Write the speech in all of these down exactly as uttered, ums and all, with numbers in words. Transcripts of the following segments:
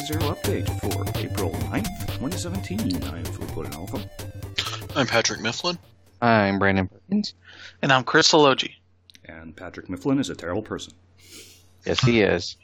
Zero update for April ninth, twenty seventeen. I'm Fluid Alpha. I'm Patrick Mifflin. I'm Brandon Perkins. And I'm Chris Alogi. And Patrick Mifflin is a terrible person. Yes, he is.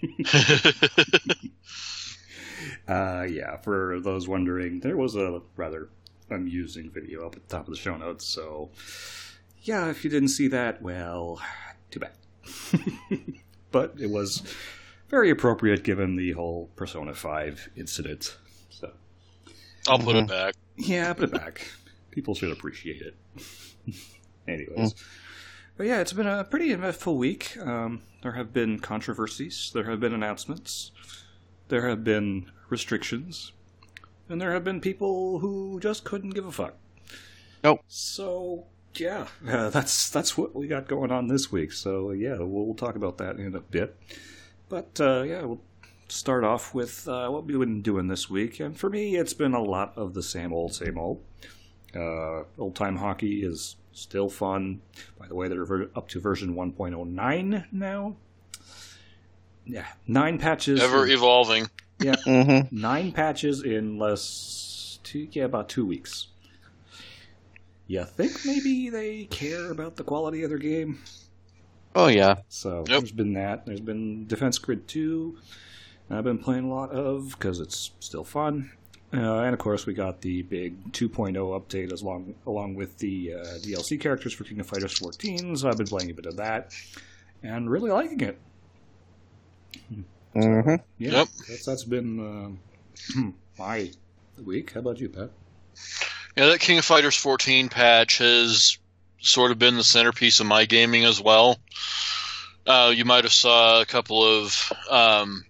uh, yeah, for those wondering, there was a rather amusing video up at the top of the show notes, so yeah, if you didn't see that, well, too bad. But it was very appropriate given the whole Persona five incident. So I'll put mm-hmm. it back. Yeah, put it back. People should appreciate it. Anyways. Mm. But yeah, it's been a pretty eventful week. Um, there have been controversies. There have been announcements. There have been restrictions. And there have been people who just couldn't give a fuck. Nope. So, yeah, uh, that's that's what we got going on this week. So, yeah, we'll, we'll talk about that in a bit. But, uh, yeah, we'll start off with uh, what we've been doing this week. And for me, it's been a lot of the same old, same old. Uh, old-time hockey is still fun. By the way, they're up to version one point oh nine now. Yeah, nine patches. Ever in, evolving. Yeah, mm-hmm. nine patches in less, two, yeah, about two weeks. You think maybe they care about the quality of their game? Oh, yeah. So yep. There's been that. There's been Defense Grid two. I've been playing a lot of because it's still fun. Uh, and of course, we got the big two point oh update as long, along with the uh, D L C characters for King of Fighters fourteen. So I've been playing a bit of that and really liking it. Mm-hmm. So, yeah, yep. that's, that's been uh, my week. How about you, Pat? Yeah, that King of Fighters fourteen patch has sort of been the centerpiece of my gaming as well. Uh, you might have saw a couple of um,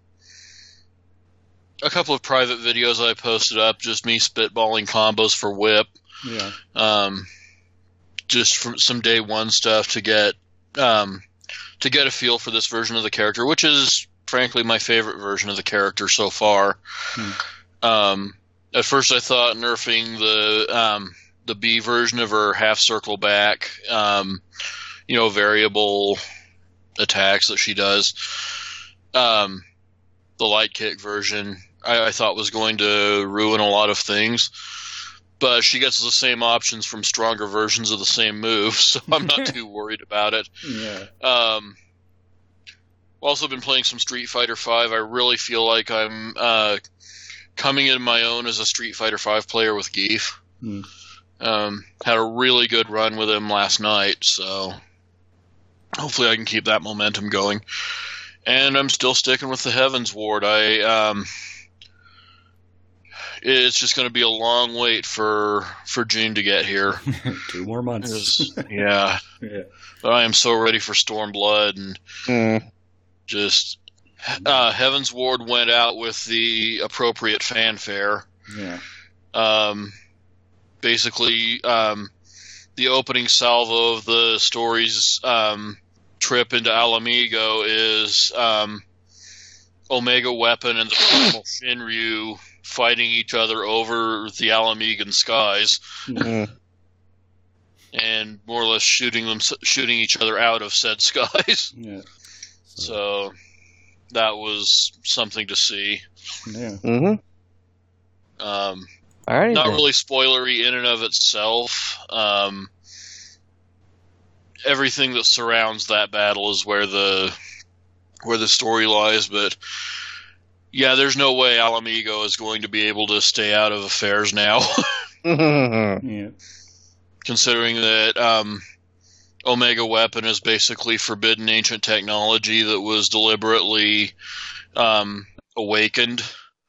a couple of private videos I posted up, just me spitballing combos for Whip. Yeah. Um, just from some day one stuff to get um, to get a feel for this version of the character, which is frankly my favorite version of the character so far. Hmm. Um, at first, I thought nerfing the um, the B version of her half circle back, um, you know, variable attacks that she does. Um, the light kick version, I, I thought was going to ruin a lot of things, but she gets the same options from stronger versions of the same move, so I'm not too worried about it. Yeah. Um, also been playing some Street Fighter five. I really feel like I'm uh, coming into my own as a Street Fighter five player with Geef. Hmm. Um, had a really good run with him last night, so hopefully I can keep that momentum going. And I'm still sticking with the Heavens Ward. I um, it's just going to be a long wait for for June to get here. Two more months. yeah. yeah. But I am so ready for Stormblood and mm. just uh, Heavens Ward went out with the appropriate fanfare. Yeah. Um, basically, um, the opening salvo of the story's um, trip into Alamigo is um, Omega Weapon and the primal Shinryu fighting each other over the Alamigan skies, mm-hmm. and more or less shooting them, shooting each other out of said skies. Yeah. So, so that was something to see. Yeah. Mm-hmm. Um, All right. not then. really spoilery in and of itself. Um, everything that surrounds that battle is where the where the story lies, but yeah, there's no way Alamigo is going to be able to stay out of affairs now. yeah. Considering that um, Omega Weapon is basically forbidden ancient technology that was deliberately um, awakened.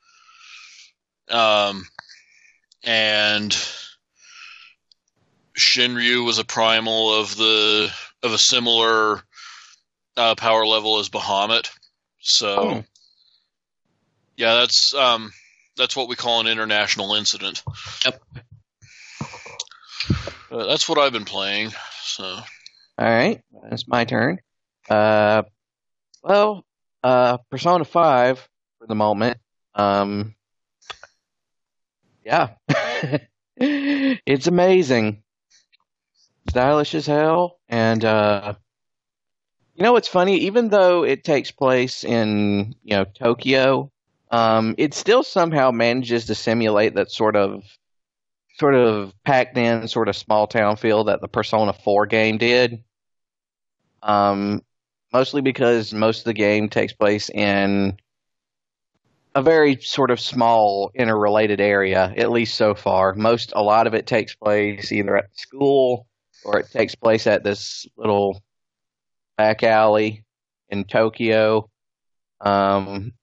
Um, and Shinryu was a primal of the of a similar uh, power level as Bahamut. So, oh. yeah, that's um, that's what we call an international incident. Yep. Uh, that's what I've been playing. So, all right, it's my turn. Uh, well, uh, Persona five for the moment. Um, yeah, it's amazing, stylish as hell, and uh, you know what's funny? Even though it takes place in you know Tokyo, Um, it still somehow manages to simulate that sort of, sort of packed in, sort of small town feel that the Persona four game did. Um, mostly because most of the game takes place in a very sort of small interrelated area, at least so far. Most, a lot of it takes place either at school or it takes place at this little back alley in Tokyo. Um,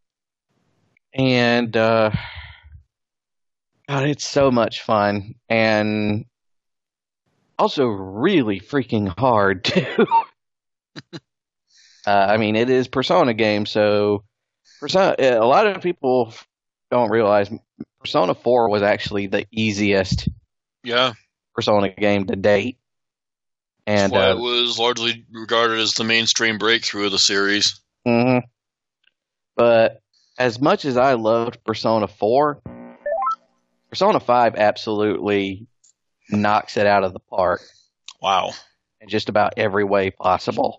and, uh, God, it's so much fun. And also really freaking hard, too. uh, I mean, it is Persona game, so Persona, a lot of people don't realize Persona four was actually the easiest Yeah. Persona game to date. And That's why uh, it was largely regarded as the mainstream breakthrough of the series. Mm-hmm. But as much as I loved Persona four, Persona five absolutely knocks it out of the park. Wow. In just about every way possible.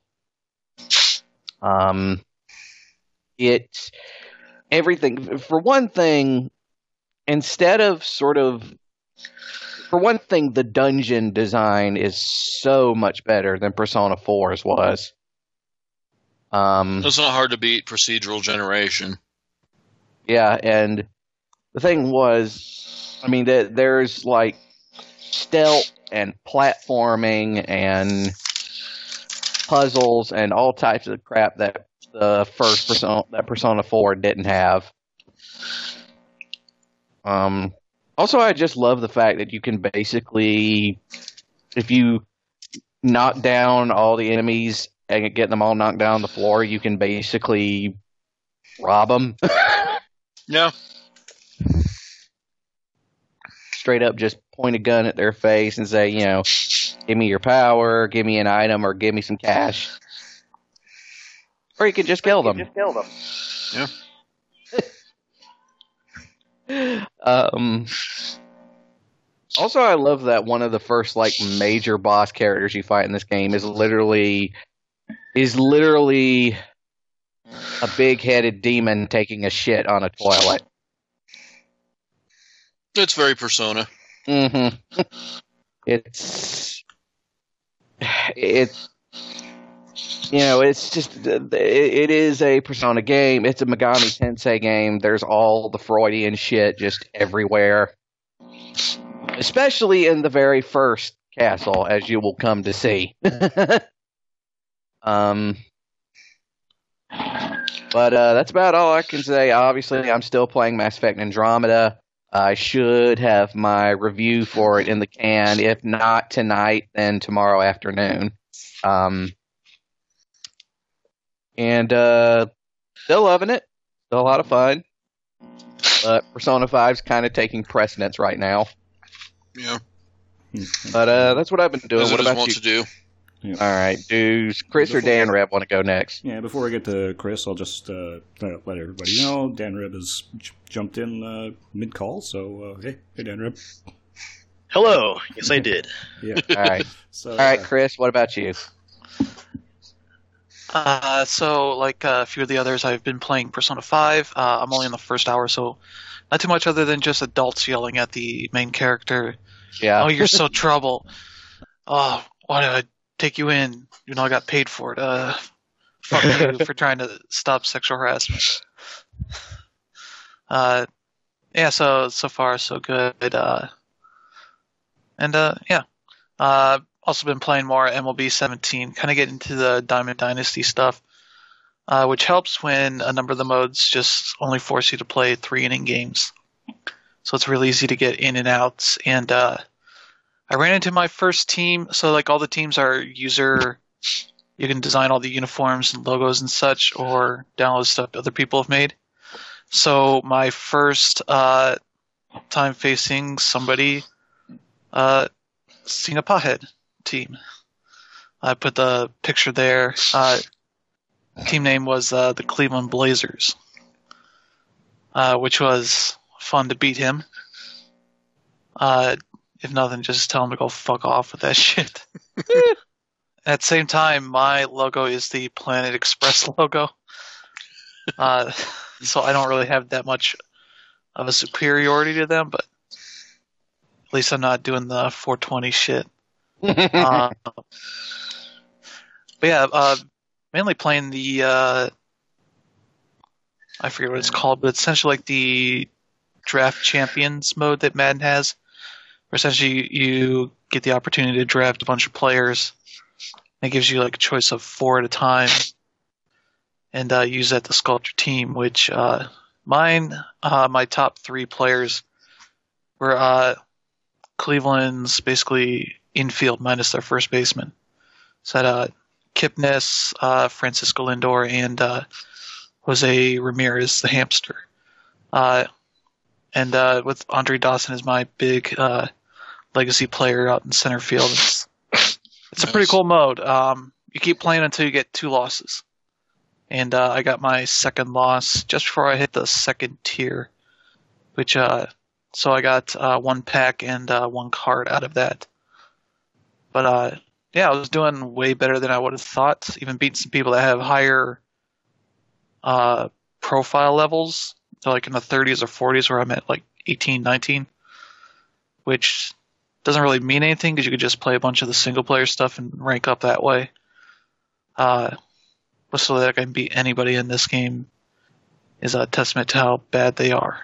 Um, it's everything. For one thing, instead of sort of, for one thing, the dungeon design is so much better than Persona four's was. Um, It's not hard to beat procedural generation. Yeah, and the thing was, I mean, there's like stealth and platforming and puzzles and all types of crap that the first Persona, that Persona four didn't have. Um, also, I just love the fact that you can basically, if you knock down all the enemies and get them all knocked down on the floor, you can basically rob them. Yeah. Straight up just point a gun at their face and say, you know, give me your power, give me an item, or give me some cash. Or you can just kill them. Just kill them. Yeah. um, also, I love that one of the first like major boss characters you fight in this game is literally is literally a big-headed demon taking a shit on a toilet. It's very Persona. Mm-hmm. It's it's you know it's just it, it is a Persona game. It's a Megami Tensei game. There's all the Freudian shit just everywhere, especially in the very first castle, as you will come to see. um, but uh, that's about all I can say. Obviously, I'm still playing Mass Effect Andromeda. I should have my review for it in the can. If not tonight, then tomorrow afternoon. Um, and uh, still loving it. Still a lot of fun. But Persona five's kind of taking precedence right now. Yeah. But uh, that's what I've been doing. As what it is about want you? to do. Yeah. All right. Do Chris or Dan Reb want to go next? Yeah, before I get to Chris, I'll just uh, let everybody know Dan Reb has j- jumped in uh, mid-call, so uh, hey, hey Dan Reb. Hello. Yes, I did. Yeah. All right. So, All right, uh, Chris, what about you? Uh, so, like uh, a few of the others, I've been playing Persona five. Uh, I'm only in the first hour, so not too much other than just adults yelling at the main character. Yeah. Oh, you're so trouble. Oh, why did I take you in? You know, I got paid for it. Uh, fuck you for trying to stop sexual harassment. Uh, yeah, so, so far, so good. Uh, and, uh, yeah. Uh, also been playing more M L B seventeen, kind of get into the Diamond Dynasty stuff, uh, which helps when a number of the modes just only force you to play three inning games. So it's really easy to get in and out. And uh, I ran into my first team. So like all the teams are user. You can design all the uniforms and logos and such, or download stuff other people have made. So my first uh, time facing somebody, uh, Cena Pothead team. I put the picture there. Uh, team name was uh, the Cleveland Blazers, uh, which was fun to beat him. Uh, if nothing, just tell him to go fuck off with that shit. At the same time, my logo is the Planet Express logo. Uh, so I don't really have that much of a superiority to them, but at least I'm not doing the four twenty shit. uh, but yeah, uh, mainly playing the, uh, I forget what it's called, but it's essentially like the draft champions mode that Madden has, where essentially you get the opportunity to draft a bunch of players. It gives you like a choice of four at a time, and uh, use that to sculpt your team. Which uh, mine, uh, my top three players were uh, Cleveland's basically infield minus their first baseman. So I had uh, Kipnis, uh, Francisco Lindor, and uh, Jose Ramirez, the hamster. Uh, and uh, with Andre Dawson as my big uh, legacy player out in center field. It's, it's a pretty cool mode. Um, you keep playing until you get two losses. And uh, I got my second loss just before I hit the second tier, which uh, so I got uh, one pack and uh, one card out of that. But uh, yeah, I was doing way better than I would have thought. Even beating some people that have higher uh, profile levels. They're like in the thirties or forties, where I'm at like eighteen, nineteen, which doesn't really mean anything because you could just play a bunch of the single player stuff and rank up that way. Uh, so that I can beat anybody in this game is a testament to how bad they are.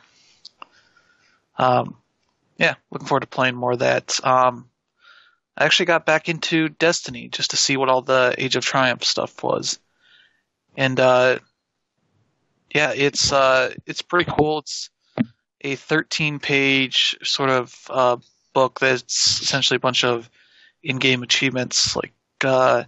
Um, yeah, looking forward to playing more of that. Um, I actually got back into Destiny just to see what all the Age of Triumph stuff was. And, uh, yeah, it's, uh, it's pretty cool. It's a thirteen page sort of, uh, book that's essentially a bunch of in-game achievements. Like, uh,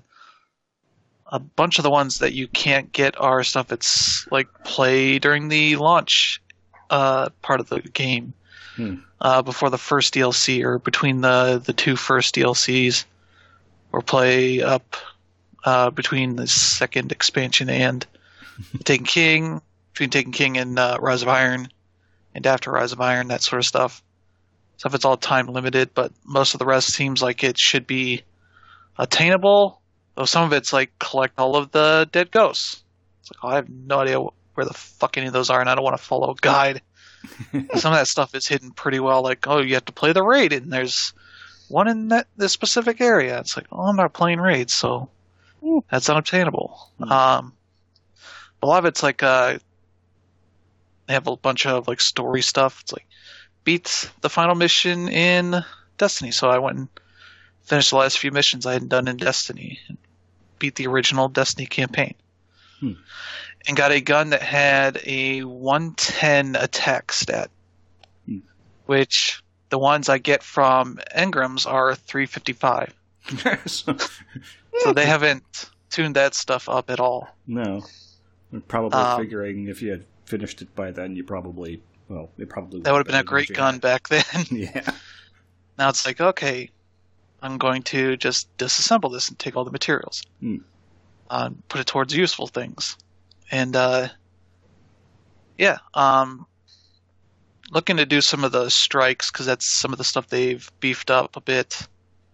a bunch of the ones that you can't get are stuff that's like play during the launch, uh, part of the game. Hmm. Uh, before the first D L C or between the, the two first D L Cs, or play up uh, between the second expansion and Taken King, between Taken King and uh, Rise of Iron, and after Rise of Iron, that sort of stuff. Stuff it's all time limited, but most of the rest seems like it should be attainable. Though some of it's like collect all of the dead ghosts. It's like, oh, I have no idea where the fuck any of those are, and I don't want to follow a guide. Some of that stuff is hidden pretty well, like, oh, you have to play the raid, and there's one in that this specific area. It's like, oh, I'm not playing raids, so that's unobtainable. Mm. Um, a lot of it's like, uh, they have a bunch of like story stuff. It's like, beat the final mission in Destiny, so I went and finished the last few missions I hadn't done in Destiny, and beat the original Destiny campaign. Hmm. And got a gun that had a one ten attack stat, hmm. which the ones I get from Engrams are three fifty-five. so, so they haven't tuned that stuff up at all. No. We're probably um, figuring if you had finished it by then, you probably, well, it probably that would have been a great gun back then. Yeah. Now it's like, okay, I'm going to just disassemble this and take all the materials. Hmm. Uh, put it towards useful things. And, uh, yeah, um, looking to do some of the strikes, because that's some of the stuff they've beefed up a bit.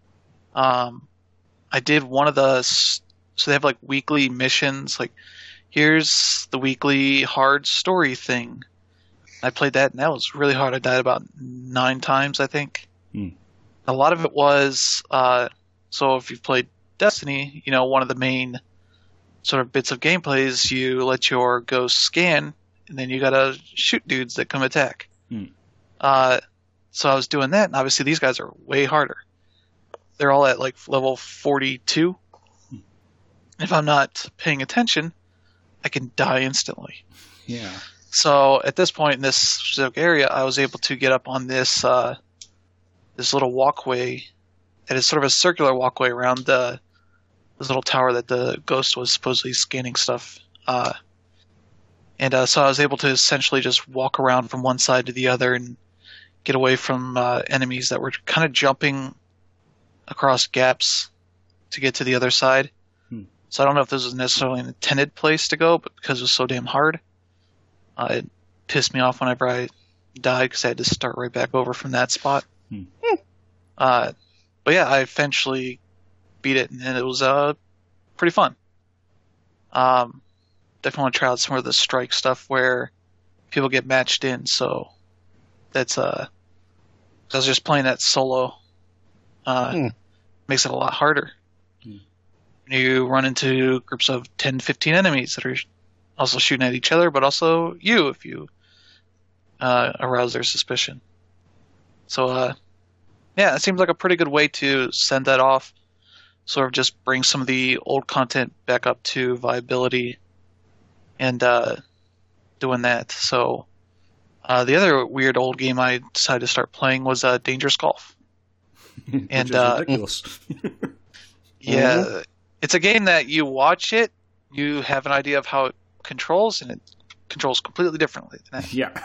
Um, I did one of the, so they have like weekly missions, like, here's the weekly hard story thing. I played that, and that was really hard. I died about nine times, I think. Hmm. A lot of it was, uh, so if you've played Destiny, you know, one of the main sort of bits of gameplay is you let your ghost scan, and then you gotta shoot dudes that come attack. Hmm. Uh, so I was doing that, and obviously these guys are way harder. They're all at like level forty-two. Hmm. If I'm not paying attention, I can die instantly. Yeah. So at this point in this specific area, I was able to get up on this, uh, this little walkway that is sort of a circular walkway around the this little tower that the ghost was supposedly scanning stuff. Uh, and uh, so I was able to essentially just walk around from one side to the other and get away from uh, enemies that were kind of jumping across gaps to get to the other side. Hmm. So I don't know if this was necessarily an intended place to go, but because it was so damn hard, uh, it pissed me off whenever I died because I had to start right back over from that spot. Hmm. Uh, but yeah, I eventually beat it, and it was uh pretty fun. Um, definitely want to try out some of the strike stuff where people get matched in. So that's uh, I was just playing that solo. Uh, Hmm. Makes it a lot harder. Hmm. You run into groups of ten, fifteen enemies that are also shooting at each other, but also you if you uh, arouse their suspicion. So, uh, yeah, it seems like a pretty good way to send that off. Sort of just bring some of the old content back up to viability and uh, doing that. So, uh, the other weird old game I decided to start playing was uh, Dangerous Golf. Which And, is uh, ridiculous. Yeah, it's a game that you watch it, you have an idea of how it controls, and it controls completely differently than that. Yeah.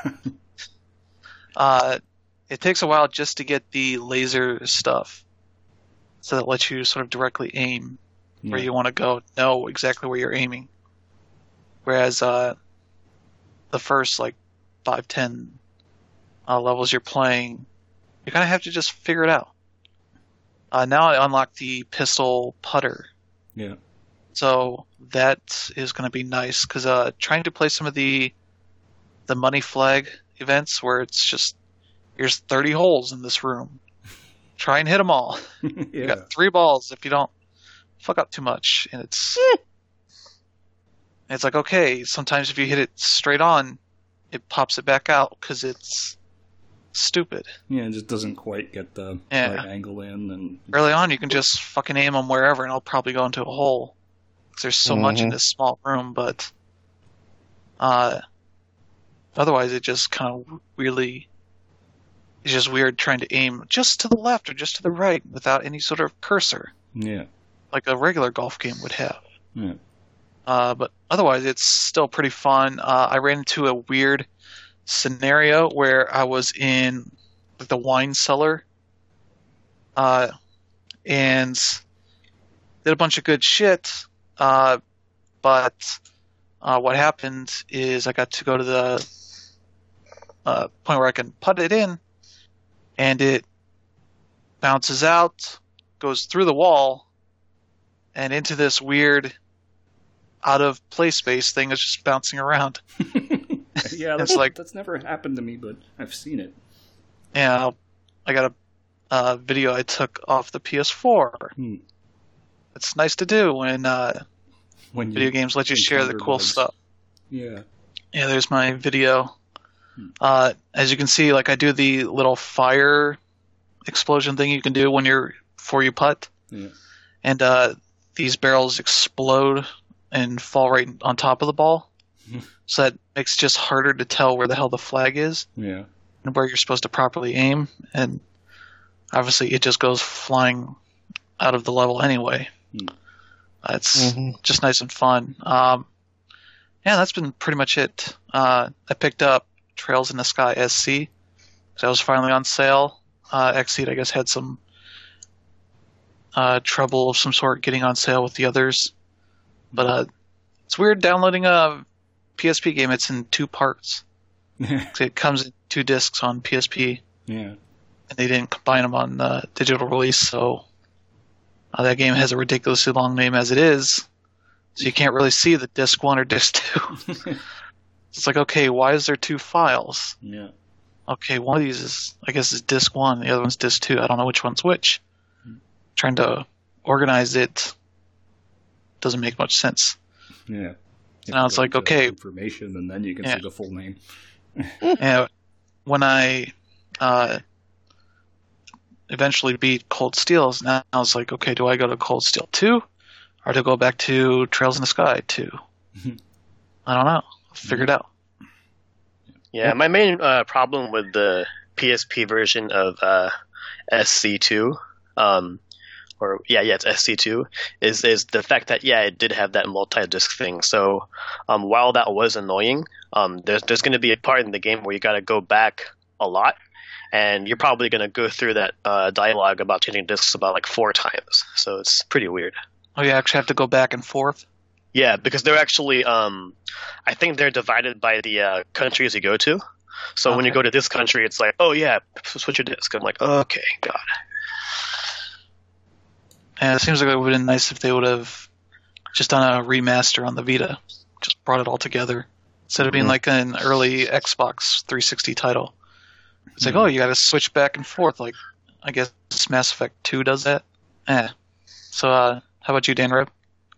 Uh, it takes a while just to get the laser stuff, so that lets you sort of directly aim where Yeah. you want to go, know exactly where you're aiming. Whereas uh, the first like five, ten uh, levels you're playing, you kind of have to just figure it out. Uh, now I unlocked the pistol putter. Yeah. So that is going to be nice because uh, trying to play some of the the money flag events where it's just here's thirty holes in this room, try and hit them all. You Yeah. got three balls if you don't fuck up too much, and it's it's like okay. Sometimes if you hit it straight on, it pops it back out because it's stupid. Yeah, it just doesn't quite get the Yeah. right angle in, and Early on, you can just fucking aim them wherever, and I'll probably go into a hole. 'Cause there's so much in Mhm. this small room, but uh, otherwise, it just kind of really it's just weird trying to aim just to the left or just to the right without any sort of cursor, yeah, like a regular golf game would have. yeah, Uh, but otherwise, it's still pretty fun. Uh, I ran into a weird scenario where I was in like, the wine cellar, uh, and did a bunch of good shit. Uh, but uh, what happened is I got to go to the uh, point where I can put it in, and it bounces out, goes through the wall, and into this weird out of play space thing that's just bouncing around. yeah. That's It's like- that's never happened to me, but I've seen it. And I'll, I got a uh, video I took off the P S four. Hmm. It's nice to do when uh, When you video games let you share the encounter cool bugs. stuff. Yeah, Yeah, there's my video. Hmm. Uh, as you can see, like I do the little fire explosion thing you can do when you're before you putt, yeah, and uh, these barrels explode and fall right on top of the ball. Hmm. So that makes it just harder to tell where the hell the flag is yeah. and where you're supposed to properly aim. And obviously, it just goes flying out of the level anyway. Hmm. Uh, it's Mhm. just nice and fun. Um, yeah, that's been pretty much it. Uh, I picked up Trails in the Sky S C because that was finally on sale. Uh, Xseed, I guess, had some uh, trouble of some sort getting on sale with the others. But uh, it's weird downloading a P S P game. It's in two parts. It comes in two discs on P S P, Yeah. and they didn't combine them on uh, digital release, so uh, that game has a ridiculously long name as it is, so you can't really see the disc one or disc two. It's like, okay, why is there two files? Yeah. Okay, one of these is, I guess, is disc one, the other one's disc two. I don't know which one's which. Hmm. Trying to organize it doesn't make much sense. Yeah. So now it's like, Go to okay. information, and then you can Yeah. see the full name. And when I uh, eventually beat Cold Steel, now I was like, okay, do I go to Cold Steel two or do I go back to Trails in the Sky two? I don't know. I'll figure it out. Yeah, my main uh, problem with the P S P version of uh, S C two, um, or yeah, yeah, it's S C two, is is the fact that yeah, it did have that multi-disc thing. So um, while that was annoying, um, there's there's going to be a part in the game where you got to go back a lot, and you're probably going to go through that uh, dialogue about changing discs about like four times. So it's pretty weird. Oh, you actually have to go back and forth? Yeah, because they're actually, um, I think they're divided by the uh, countries you go to. So when you Okay. go to this country, it's like, oh yeah, switch your disc. I'm like, okay, God. And it seems like it would have been nice if they would have just done a remaster on the Vita. Just brought it all together. instead of being Mhm. like an early Xbox three sixty title. It's like, oh, you got to switch back and forth. Like, I guess Mass Effect two does that. Eh. So, uh, how about you, Dan Reb?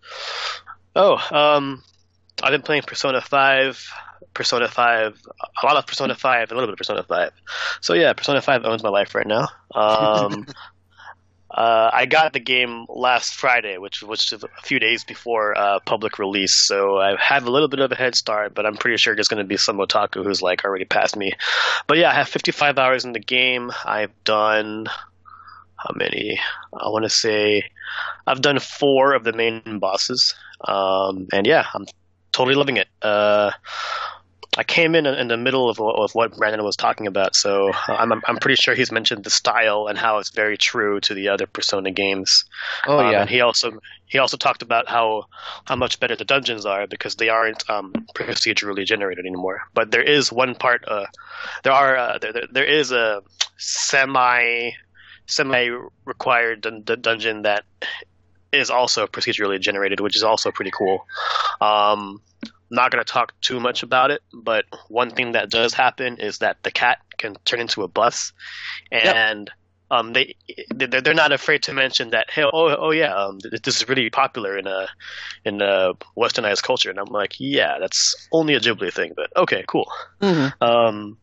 Oh, um, I've been playing Persona five, Persona five, a lot of Persona five, and a little bit of Persona five. So yeah, Persona five owns my life right now. Um, uh, I got the game last Friday, which was a few days before uh, public release, so I have a little bit of a head start, but I'm pretty sure there's going to be some otaku who's like already past me. But yeah, I have fifty-five hours in the game. I've done... How many? I want to say I've done four of the main bosses. Um, and yeah, I'm totally loving it. Uh, I came in in the middle of, of what Brandon was talking about, so I'm, I'm pretty sure he's mentioned the style and how it's very true to the other Persona games. Oh Um, yeah. and he also he also talked about how how much better the dungeons are because they aren't um, procedurally generated anymore. But there is one part. Uh, there are uh, there, there there is a semi semi-required dun- dun- dungeon that is also procedurally generated, which is also pretty cool. Um, not going to talk too much about it, but one thing that does happen is that the cat can turn into a bus, and yep. um, they they're, they're not afraid to mention that. Hey, oh, oh yeah, um, this is really popular in a in a westernized culture, and I'm like, yeah, that's only a Ghibli thing, but okay, cool. Mm-hmm. Um,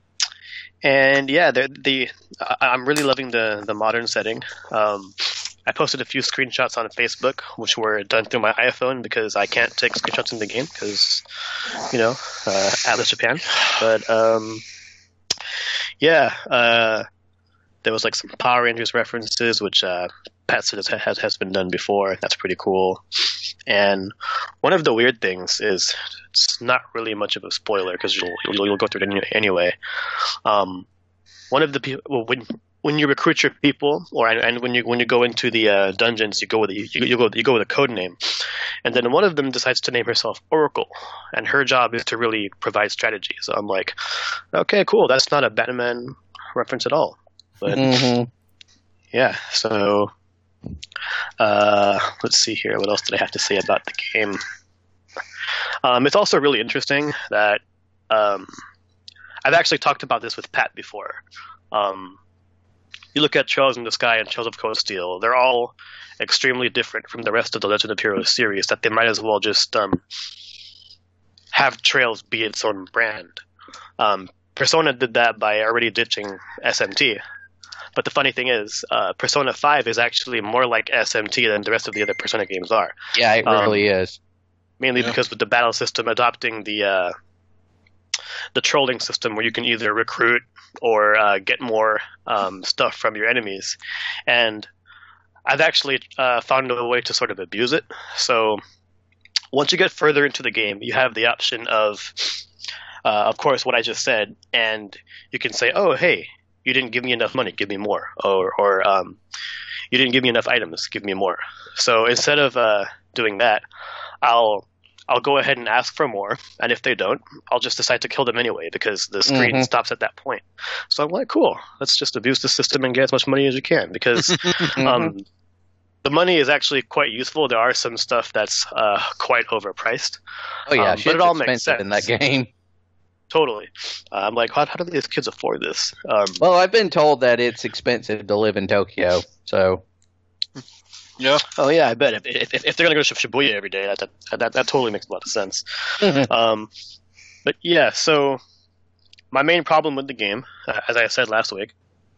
And yeah, the, the I'm really loving the, the modern setting. Um, I posted a few screenshots on Facebook, which were done through my iPhone because I can't take screenshots in the game because, you know, uh, Atlas Japan. But um, yeah, uh, there was like some Power Rangers references, which uh, Pat said has, has been done before. That's pretty cool. And one of the weird things is it's not really much of a spoiler because you'll, you'll you'll go through it anyway. Um, one of the people well, when when you recruit your people, or and when you when you go into the uh, dungeons, you go with you, you go you go with a code name, and then one of them decides to name herself Oracle, and her job is to really provide strategy. So I'm like, okay, cool. That's not a Batman reference at all, but Mm-hmm. yeah. So. Uh, let's see here. What else did I have to say about the game? Um, it's also really interesting that um, I've actually talked about this with Pat before. Um, you look at Trails in the Sky and Trails of Cold Steel; they're all extremely different from the rest of the Legend of Heroes series. That they might as well just um, have Trails be its own brand. Um, Persona did that by already ditching S M T. But the funny thing is, uh, Persona five is actually more like S M T than the rest of the other Persona games are. Yeah, it Um, really is. Mainly Yeah. because with the battle system adopting the uh, the trolling system where you can either recruit or uh, get more um, stuff from your enemies. And I've actually uh, found a way to sort of abuse it. So once you get further into the game, you have the option of, uh, of course, what I just said, and you can say, oh, hey, you didn't give me enough money, give me more. Or, or um, you didn't give me enough items, give me more. So instead of uh, doing that, I'll I'll go ahead and ask for more, and if they don't, I'll just decide to kill them anyway because the screen Mhm. stops at that point. So I'm like, cool, let's just abuse the system and get as much money as you can because Mm-hmm. um, the money is actually quite useful. There are some stuff that's uh, quite overpriced. Oh yeah, um, but shit's it all makes expensive in that sense. game. Totally. Uh, I'm like, how, how do these kids afford this? Um, Well, I've been told that it's expensive to live in Tokyo, so Yeah. oh yeah, I bet if if, if they're gonna go to Shibuya every day, that that, that that totally makes a lot of sense. Um, but yeah, so my main problem with the game, uh, as I said last week,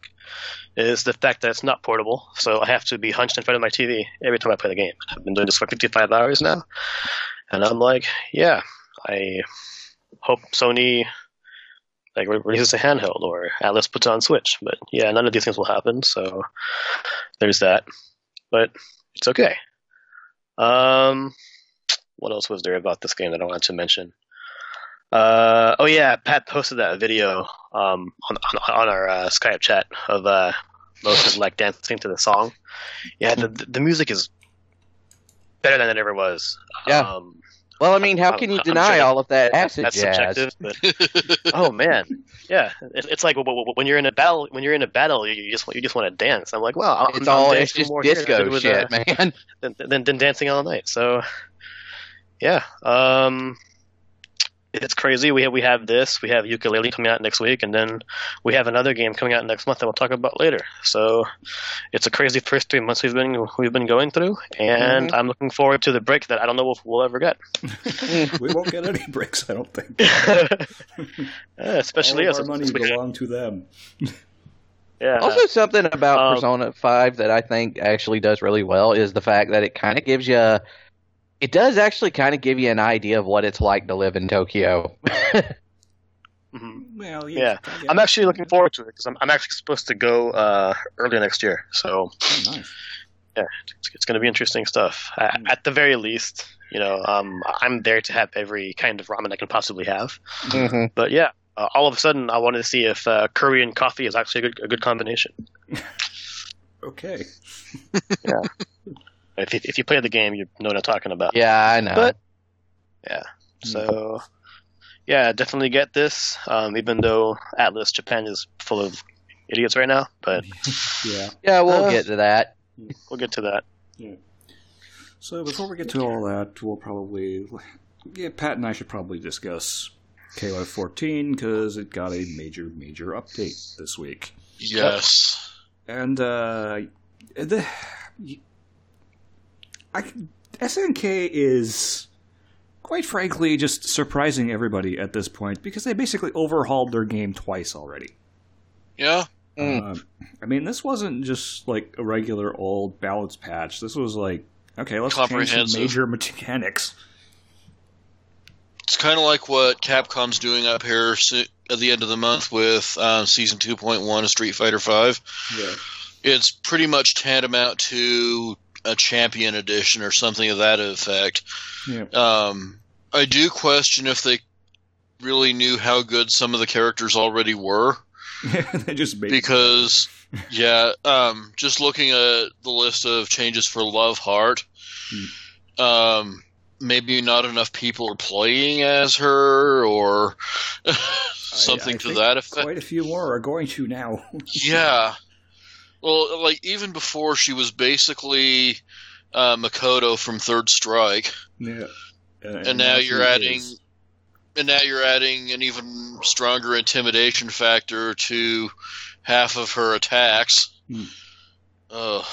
is the fact that it's not portable. So I have to be hunched in front of my T V every time I play the game. I've been doing this for fifty-five hours now, and I'm like, yeah, I hope Sony like re- releases a handheld or Atlas puts it on Switch. But yeah, none of these things will happen. So there's that. But it's okay. Um, what else was there about this game that I wanted to mention? Uh, oh yeah, Pat posted that video um, on, on on our uh, Skype chat of uh, Moses like dancing to the song. Yeah, the the music is better than it ever was. Yeah. Um, well, I mean, how I'm- can you I'm deny sure all of that acid that's jazz? subjective, but oh man, yeah, it, it's like w- w- when you're in a battle. When you're in a battle, you, you just want- you just want to dance. I'm like, well, I'm, It's I'm all dancing it's just more here disco than with, shit, uh, man. than, than, than dancing all night. So, yeah. Um, it's crazy. We have, we have this. We have Yooka-Laylee coming out next week, and then we have another game coming out next month that we'll talk about later. So it's a crazy first three months we've been we've been going through, and mm-hmm. I'm looking forward to the break that I don't know if we'll ever get. We won't get any breaks, I don't think. yeah, especially all us. Our money belong to them. Yeah. Also, something about um, Persona five that I think actually does really well is the fact that it kind of gives you. It does actually kind of give you an idea of what it's like to live in Tokyo. mm-hmm. Well, yeah, yeah. I'm actually looking forward to it because I'm, I'm actually supposed to go uh, early next year. So, oh, nice. Yeah, it's, it's going to be interesting stuff. Mm. At the very least, you know, um, I'm there to have every kind of ramen I can possibly have. Mm-hmm. But yeah, uh, all of a sudden, I wanted to see if uh, curry and coffee is actually a good, a good combination. Okay. Yeah. If you, if you play the game, you know what I'm talking about. Yeah, I know. But, yeah, so, yeah, definitely get this, um, even though Atlas Japan is full of idiots right now. But yeah, yeah, we'll uh, get to that. We'll get to that. Yeah. So before we get to all that, we'll probably, yeah, Pat and I should probably discuss K O F fourteen, because it got a major, major update this week. Yes. And, uh, the... I, S N K is, quite frankly, just surprising everybody at this point because they basically overhauled their game twice already. Yeah. Mm. Uh, I mean, this wasn't just like a regular old balance patch. This was like, okay, let's change some major mechanics. It's kind of like what Capcom's doing up here at the end of the month with um, Season two point one of Street Fighter five. Yeah. It's pretty much tantamount to a champion edition or something of that effect. Yeah. Um, I do question if they really knew how good some of the characters already were. They just made because, yeah, um, just looking at the list of changes for Love Heart, hmm. um, maybe not enough people are playing as her, or something I, I to think that effect. Quite a few more are going to now. Yeah. Well, like, even before she was basically uh, Makoto from Third Strike. Yeah. And, and, and now you're adding is. and now you're adding an even stronger intimidation factor to half of her attacks. Hmm. Ugh.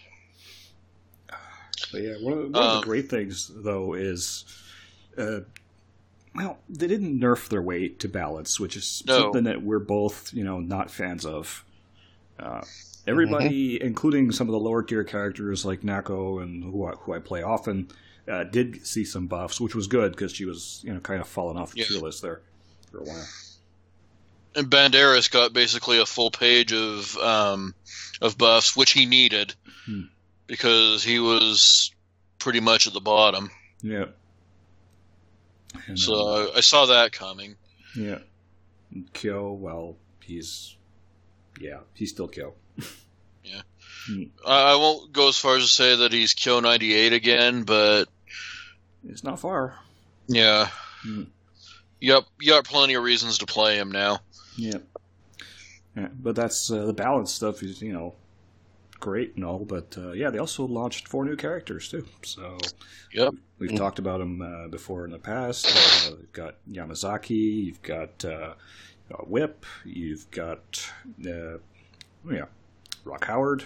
But yeah, one of, the, one um, of the great things, though, is, uh, well, they didn't nerf their way to balance, which is no. something that we're both, you know, not fans of. Uh, Everybody, mm-hmm. including some of the lower tier characters like Nako and who I, who I play often, uh, did see some buffs, which was good because she was, you know, kind of falling off the yeah. tier list there for a while. And Banderas got basically a full page of um, of buffs, which he needed hmm. because he was pretty much at the bottom. Yeah. And, so um, I saw that coming. Yeah. And Kyo, well, he's yeah, he's still Kyo. Yeah. Hmm. I won't go as far as to say that he's Kyo ninety-eight again, but it's not far. Yeah. Hmm. Yep, you got plenty of reasons to play him now. Yeah. Yeah, but that's uh, the balance stuff is, you know, great and all, but uh, yeah, they also launched four new characters too. So yep. we've mm-hmm. talked about them uh, before in the past. Uh, you've got Yamazaki, you've got uh, uh, Whip, you've got uh, yeah, Rock Howard,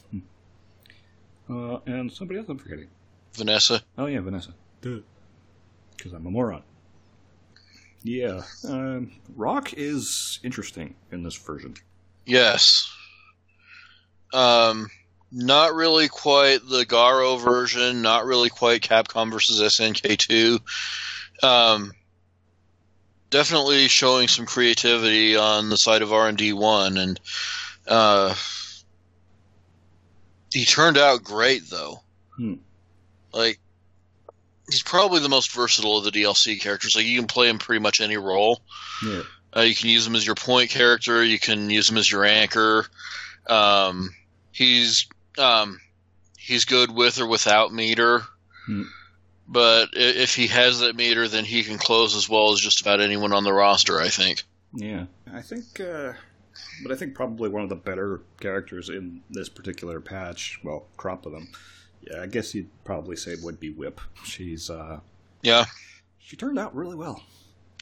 uh, and somebody else I'm forgetting. Vanessa. Oh yeah, Vanessa. Because I'm a moron. Yeah, um, Rock is interesting in this version. Yes. Um, not really quite the Garo version, not really quite Capcom versus S N K two. Um, definitely showing some creativity on the side of R and D one, and uh, he turned out great, though. Hmm. Like, he's probably the most versatile of the D L C characters. Like, you can play him pretty much any role. Yeah. Uh, you can use him as your point character. You can use him as your anchor. Um, he's um, he's good with or without meter. Hmm. But if he has that meter, then he can close as well as just about anyone on the roster, I think. Yeah. I think, uh, but I think probably one of the better characters in this particular patch, well, crop of them, yeah, I guess you'd probably say would be Whip. She's, uh... Yeah. She turned out really well.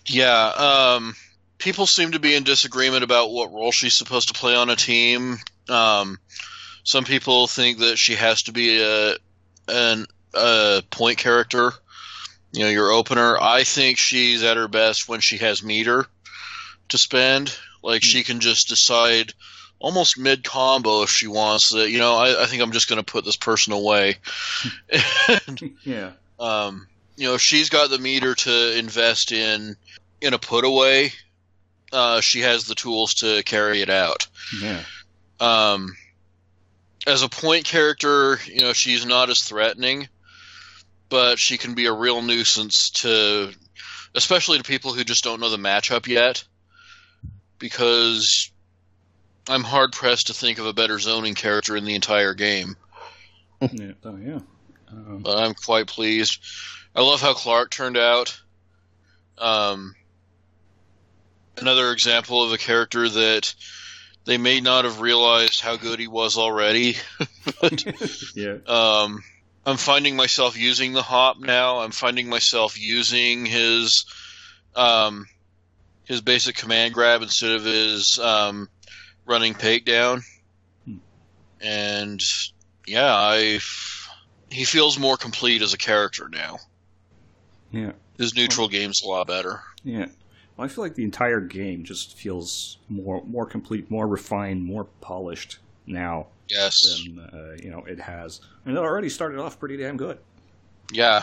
Yeah, um, people seem to be in disagreement about what role she's supposed to play on a team. Um, some people think that she has to be a, an, a point character, you know, your opener. I think she's at her best when she has meter to spend. Like, she can just decide almost mid-combo if she wants that, you know, I, I think I'm just going to put this person away. and, Yeah. Um, you know, if she's got the meter to invest in in a put away, uh, she has the tools to carry it out. Yeah. Um, as a point character, you know, she's not as threatening, but she can be a real nuisance to, especially to people who just don't know the matchup yet, because I'm hard pressed to think of a better zoning character in the entire game. yeah. Oh, yeah. Um, But I'm quite pleased. I love how Clark turned out. Um, another example of a character that they may not have realized how good he was already. but, yeah. um, I'm finding myself using the hop now. I'm finding myself using his um, his basic command grab instead of his um, running takedown. Hmm. And yeah, I he feels more complete as a character now. Yeah. His neutral game's a lot better. Yeah. Well, I feel like the entire game just feels more more complete, more refined, more polished now Yes. than uh, you know it has. And it already started off pretty damn good. Yeah.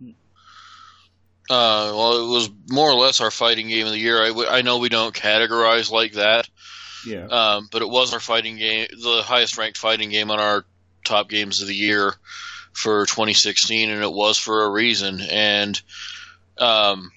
Uh, well, it was more or less our fighting game of the year. I, w- I know we don't categorize like that, Yeah. um, but it was our fighting game, the highest ranked fighting game on our top games of the year for twenty sixteen, and it was for a reason. And um,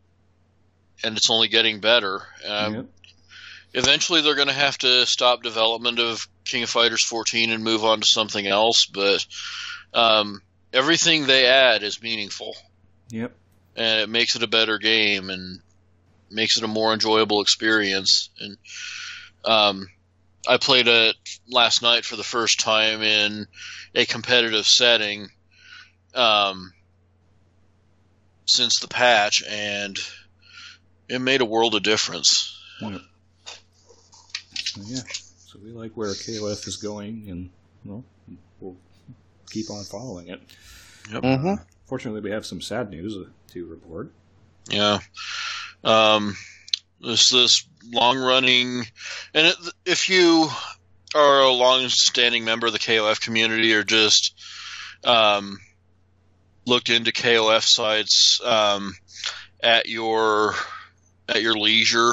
and it's only getting better. Um, Yep. Eventually, they're going to have to stop development of King of Fighters fourteen and move on to something else. But um, everything they add is meaningful, Yep. and it makes it a better game and makes it a more enjoyable experience. And um, I played it last night for the first time in a competitive setting um, since the patch, and it made a world of difference. Yep. So, yeah. So we like where K O F is going, and well, we'll keep on following it. Yep. Mm-hmm. Fortunately, we have some sad news uh, to report. Yeah. Um, this this long running, and it, if you are a long standing member of the K O F community, or just um, looked into K O F sites um, at your at your leisure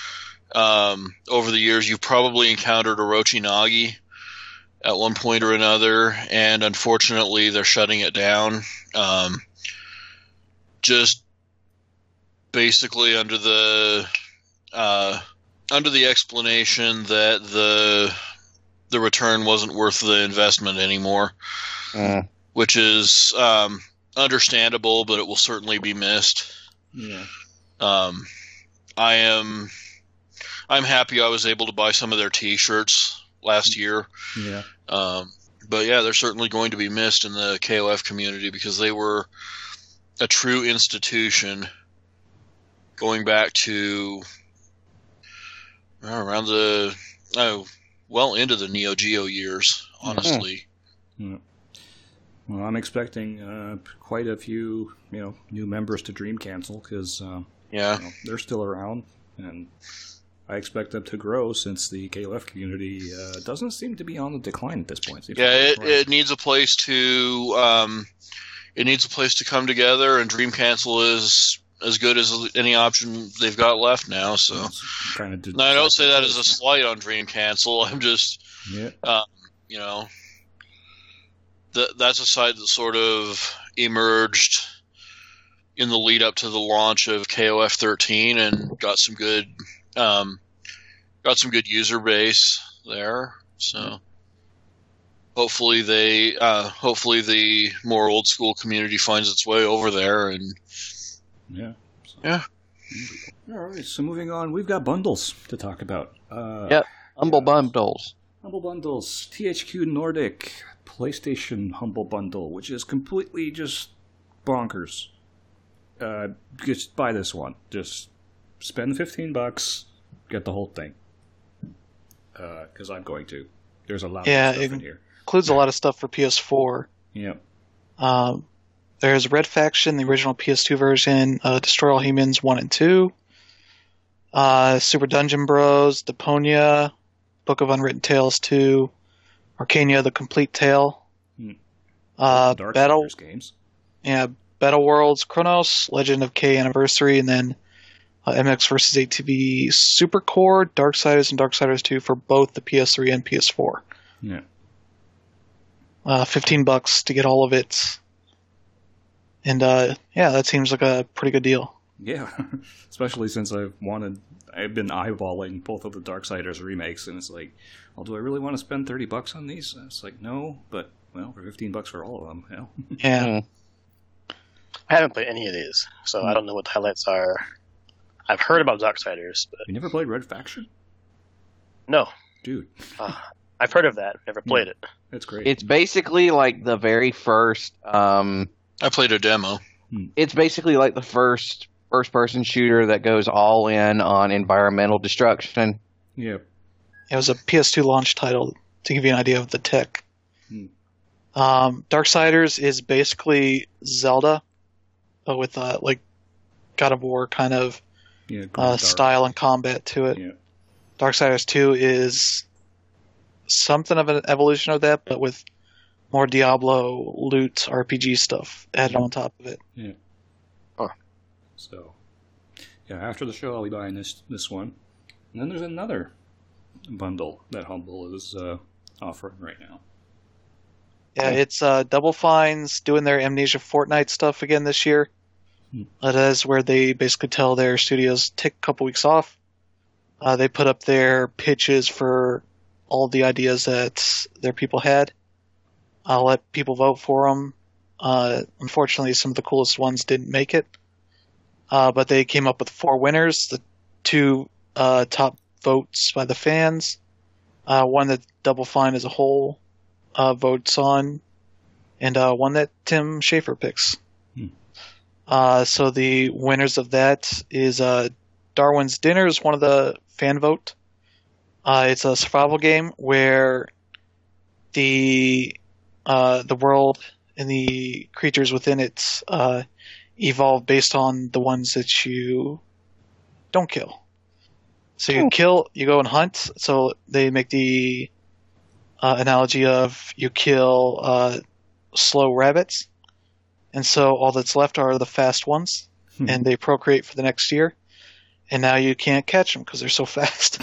um, over the years, you've probably encountered Orochi Nagi at one point or another, and unfortunately, they're shutting it down. Um, just basically under the uh, under the explanation that the the return wasn't worth the investment anymore, Mm. which is um, understandable, but it will certainly be missed. Yeah. Um, I am I'm happy I was able to buy some of their T-shirts last year. Yeah. Um, but yeah, they're certainly going to be missed in the K O F community because they were a true institution going back to uh, around the oh well into the Neo Geo years, honestly. Yeah. Well, I'm expecting uh, quite a few, you know, new members to Dream Cancel because uh, Yeah. you know, they're still around, and I expect them to grow since the K O F community uh, doesn't seem to be on the decline at this point. Seems Yeah, like it, it's rising. it needs a place to um, it needs a place to come together, and Dream Cancel is as good as any option they've got left now. So, It's kind of no, I don't say that as a slight on Dream Cancel. I'm just, Yeah. um, you know, th- that's a site that sort of emerged in the lead up to the launch of K O F thirteen and got some good, um, got some good user base there. So hopefully they, uh, hopefully the more old school community finds its way over there. And Yeah. So, Yeah. All right. So moving on, we've got bundles to talk about. Uh, Yep. Humble bundles. Humble bundles. T H Q Nordic PlayStation Humble Bundle, which is completely just bonkers. Uh, just buy this one. Just spend fifteen bucks, get the whole thing. Because uh, I'm going to. There's a lot yeah, of stuff it in here. Includes a lot of stuff for P S four. Yeah. Um, there's Red Faction, the original P S two version, uh, Destroy All Humans one and two, uh, Super Dungeon Bros, Deponia, Book of Unwritten Tales two, Arcania: The Complete Tale, hmm. uh, Dark Battle games. Yeah, Battle Worlds, Chronos, Legend of K Anniversary, and then uh, M X versus. A T V Super Core, Darksiders, and Darksiders two for both the P S three and P S four. Yeah. Uh, fifteen bucks to get all of it. And uh, yeah, that seems like a pretty good deal. Yeah, especially since I've wanted, I've been eyeballing both of the Darksiders remakes, and it's like, well, do I really want to spend thirty bucks on these? And it's like, no, but well, for fifteen bucks for all of them, hell. Yeah. I haven't played any of these, so I don't know what the highlights are. I've heard about Darksiders, but You never played Red Faction? no. Dude, Uh, I've heard of that, never played it. that's great. It's basically like the very first. Um, I played a demo. it's basically like the first first-person shooter that goes all in on environmental destruction. Yeah. It was a P S two launch title to give you an idea of the tech. Hmm. Um, Darksiders is basically Zelda, but with uh, like God of War kind of Yeah. uh, dark. style and combat to it. Yeah. Darksiders two is something of an evolution of that, but with more Diablo loot R P G stuff added on top of it. Yeah. Huh. So, yeah, after the show, I'll be buying this this one. And then there's another bundle that Humble is uh, offering right now. Yeah, it's uh, Double Fine's doing their Amnesia Fortnite stuff again this year. Hmm. That is where they basically tell their studios take a couple weeks off. Uh, they put up their pitches for all the ideas that their people had. I'll let people vote for them. Uh, unfortunately, some of the coolest ones didn't make it. Uh, but they came up with four winners, the two uh, top votes by the fans, uh, one that Double Fine as a whole uh, votes on, and uh, one that Tim Schafer picks. Hmm. Uh, so the winners of that is uh, Darwin's Dinner is one of the fan vote. Uh, it's a survival game where the uh, the world and the creatures within it uh, evolve based on the ones that you don't kill. So you kill, you go and hunt. So they make the uh, analogy of you kill uh, slow rabbits, and so all that's left are the fast ones, Hmm. and they procreate for the next year. And now you can't catch them because they're so fast.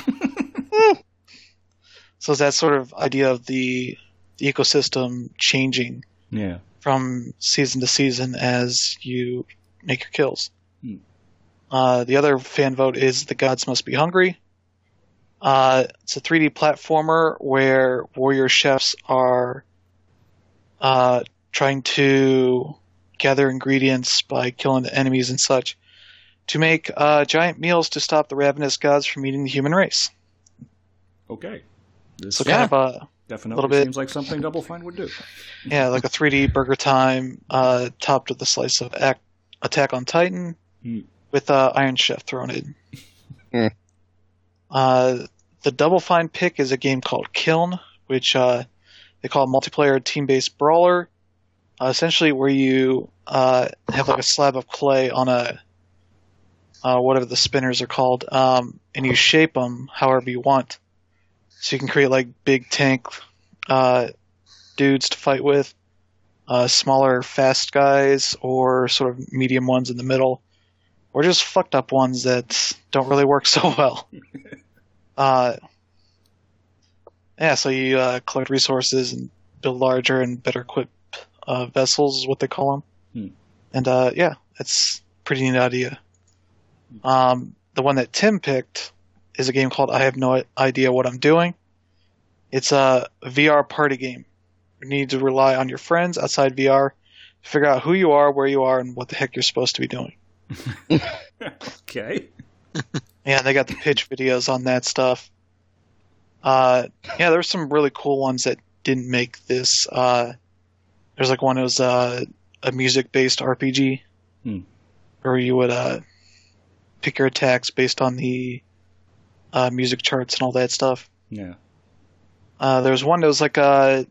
So it's that sort of idea of the, the ecosystem changing Yeah. from season to season as you make your kills. Hmm. Uh, the other fan vote is The Gods Must Be Hungry. Uh, it's a three D platformer where warrior chefs are uh, trying to gather ingredients by killing the enemies and such to make uh, giant meals to stop the ravenous gods from eating the human race. Okay. This So kind of a definitely little bit- seems like something Double Fine would do. yeah, like a three D Burger Time uh, topped with a slice of Ac- Attack on Titan Hmm. with uh, Iron Chef thrown in. Hmm. Uh, the Double Fine pick is a game called Kiln, which uh, they call a multiplayer team-based brawler. Uh, essentially, where you uh, have like a slab of clay on a uh, whatever the spinners are called, um, and you shape them however you want. So you can create like big tank uh, dudes to fight with, uh, smaller fast guys, or sort of medium ones in the middle, or just fucked up ones that don't really work so well. uh, yeah, so you uh, collect resources and build larger and better equipped uh, vessels, is what they call them. Hmm. And uh, yeah, it's a pretty neat idea. Um, the one that Tim picked is a game called I Have No Idea What I'm Doing. It's a V R party game. You need to rely on your friends outside V R to figure out who you are, where you are, and what the heck you're supposed to be doing. Okay. Yeah, they got the pitch videos on that stuff. Uh, yeah, there's some really cool ones that didn't make this. Uh, there's like one that was uh, a music-based R P G Hmm. where you would uh, pick your attacks based on the uh, music charts and all that stuff. Yeah. Uh, there was one that was like a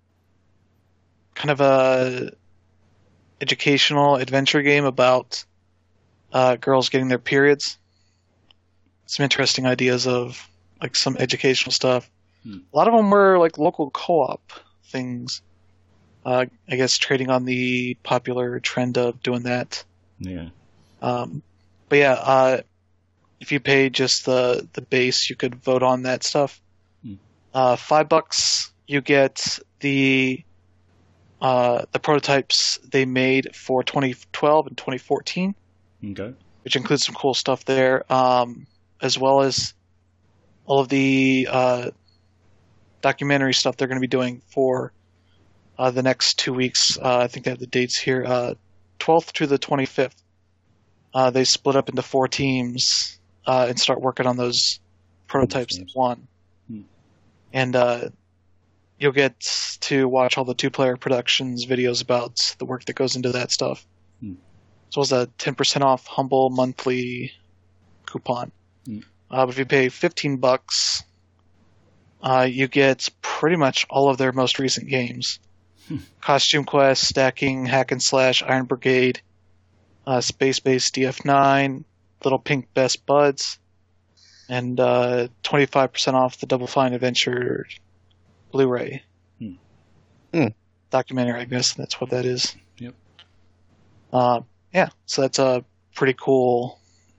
kind of a educational adventure game about uh, girls getting their periods. Some interesting ideas of like some educational stuff. Hmm. A lot of them were like local co-op things. Uh, I guess trading on the popular trend of doing that. Yeah. Um, but yeah, uh, if you pay just the the base, you could vote on that stuff. Hmm. Uh, five bucks, you get the uh, the prototypes they made for twenty twelve and twenty fourteen. Okay. Which includes some cool stuff there, um, as well as all of the uh, documentary stuff they're going to be doing for uh, the next two weeks. Uh, I think they have the dates here, uh, twelfth to the twenty-fifth. Uh, they split up into four teams uh, and start working on those prototypes at one. Hmm. And uh, you'll get to watch all the two-player productions videos about the work that goes into that stuff. Hmm. So it's a ten percent off Humble monthly coupon. Hmm. Uh, but if you pay fifteen bucks, uh, you get pretty much all of their most recent games. Hmm. Costume Quest, Stacking, Hack and Slash, Iron Brigade, uh, Space Base D F nine, Little Pink Best Buds, and uh, twenty-five percent off the Double Fine Adventure Blu-ray. Hmm. Hmm. Documentary, I guess that's what that is. Yep. Uh, yeah, so that's a pretty cool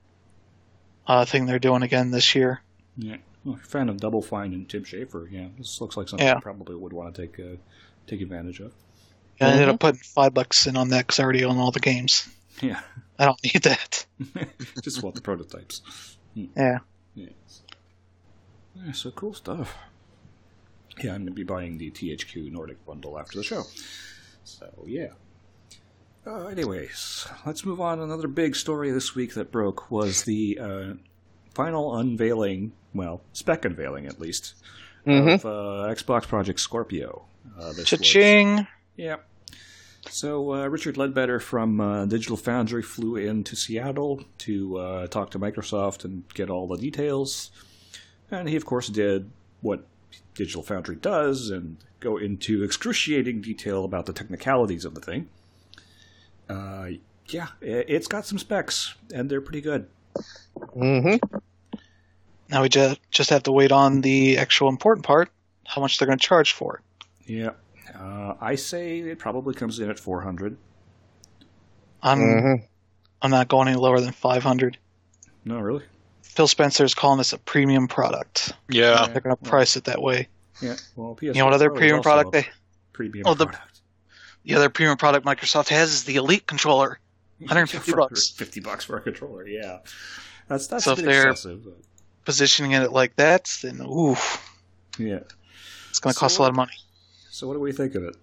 uh, thing they're doing again this year. Yeah. Well, if you're a fan of Double Fine and Tim Schafer, yeah, this looks like something yeah. I probably would want to take uh, take advantage of. Yeah, I ended up putting five bucks in on that because I already own all the games. Yeah. I don't need that. Just want the prototypes. Hmm. Yeah. Yeah. Yeah, so cool stuff. Yeah, I'm going to be buying the T H Q Nordic bundle after the show. So, yeah. Uh, anyways, let's move on. Another big story this week that broke was the uh, final unveiling, well, spec unveiling at least, mm-hmm. of uh, Xbox Project Scorpio. Uh, this Cha-ching! Was, yeah. So uh, Richard Ledbetter from uh, Digital Foundry flew into Seattle to uh, talk to Microsoft and get all the details. And he, of course, did what Digital Foundry does and go into excruciating detail about the technicalities of the thing. Uh, yeah, it's got some specs, and they're pretty good. Mm-hmm. Now we just just have to wait on the actual important part, how much they're going to charge for it. Yeah. Uh, I say it probably comes in at four hundred. I'm, mm-hmm. I'm not going any lower than five hundred. No, really? Phil Spencer is calling this a premium product. Yeah. They're going to price it that way. Yeah. Well, P S four you know what other Pro premium product they... Premium oh, the, product. The other premium product Microsoft has is the Elite controller. one hundred fifty bucks. fifty bucks for a controller, yeah. That's that's so a bit if they're excessive. But... positioning it like that, then oof. Yeah. It's going to cost so, a lot of money. So what do we think of it?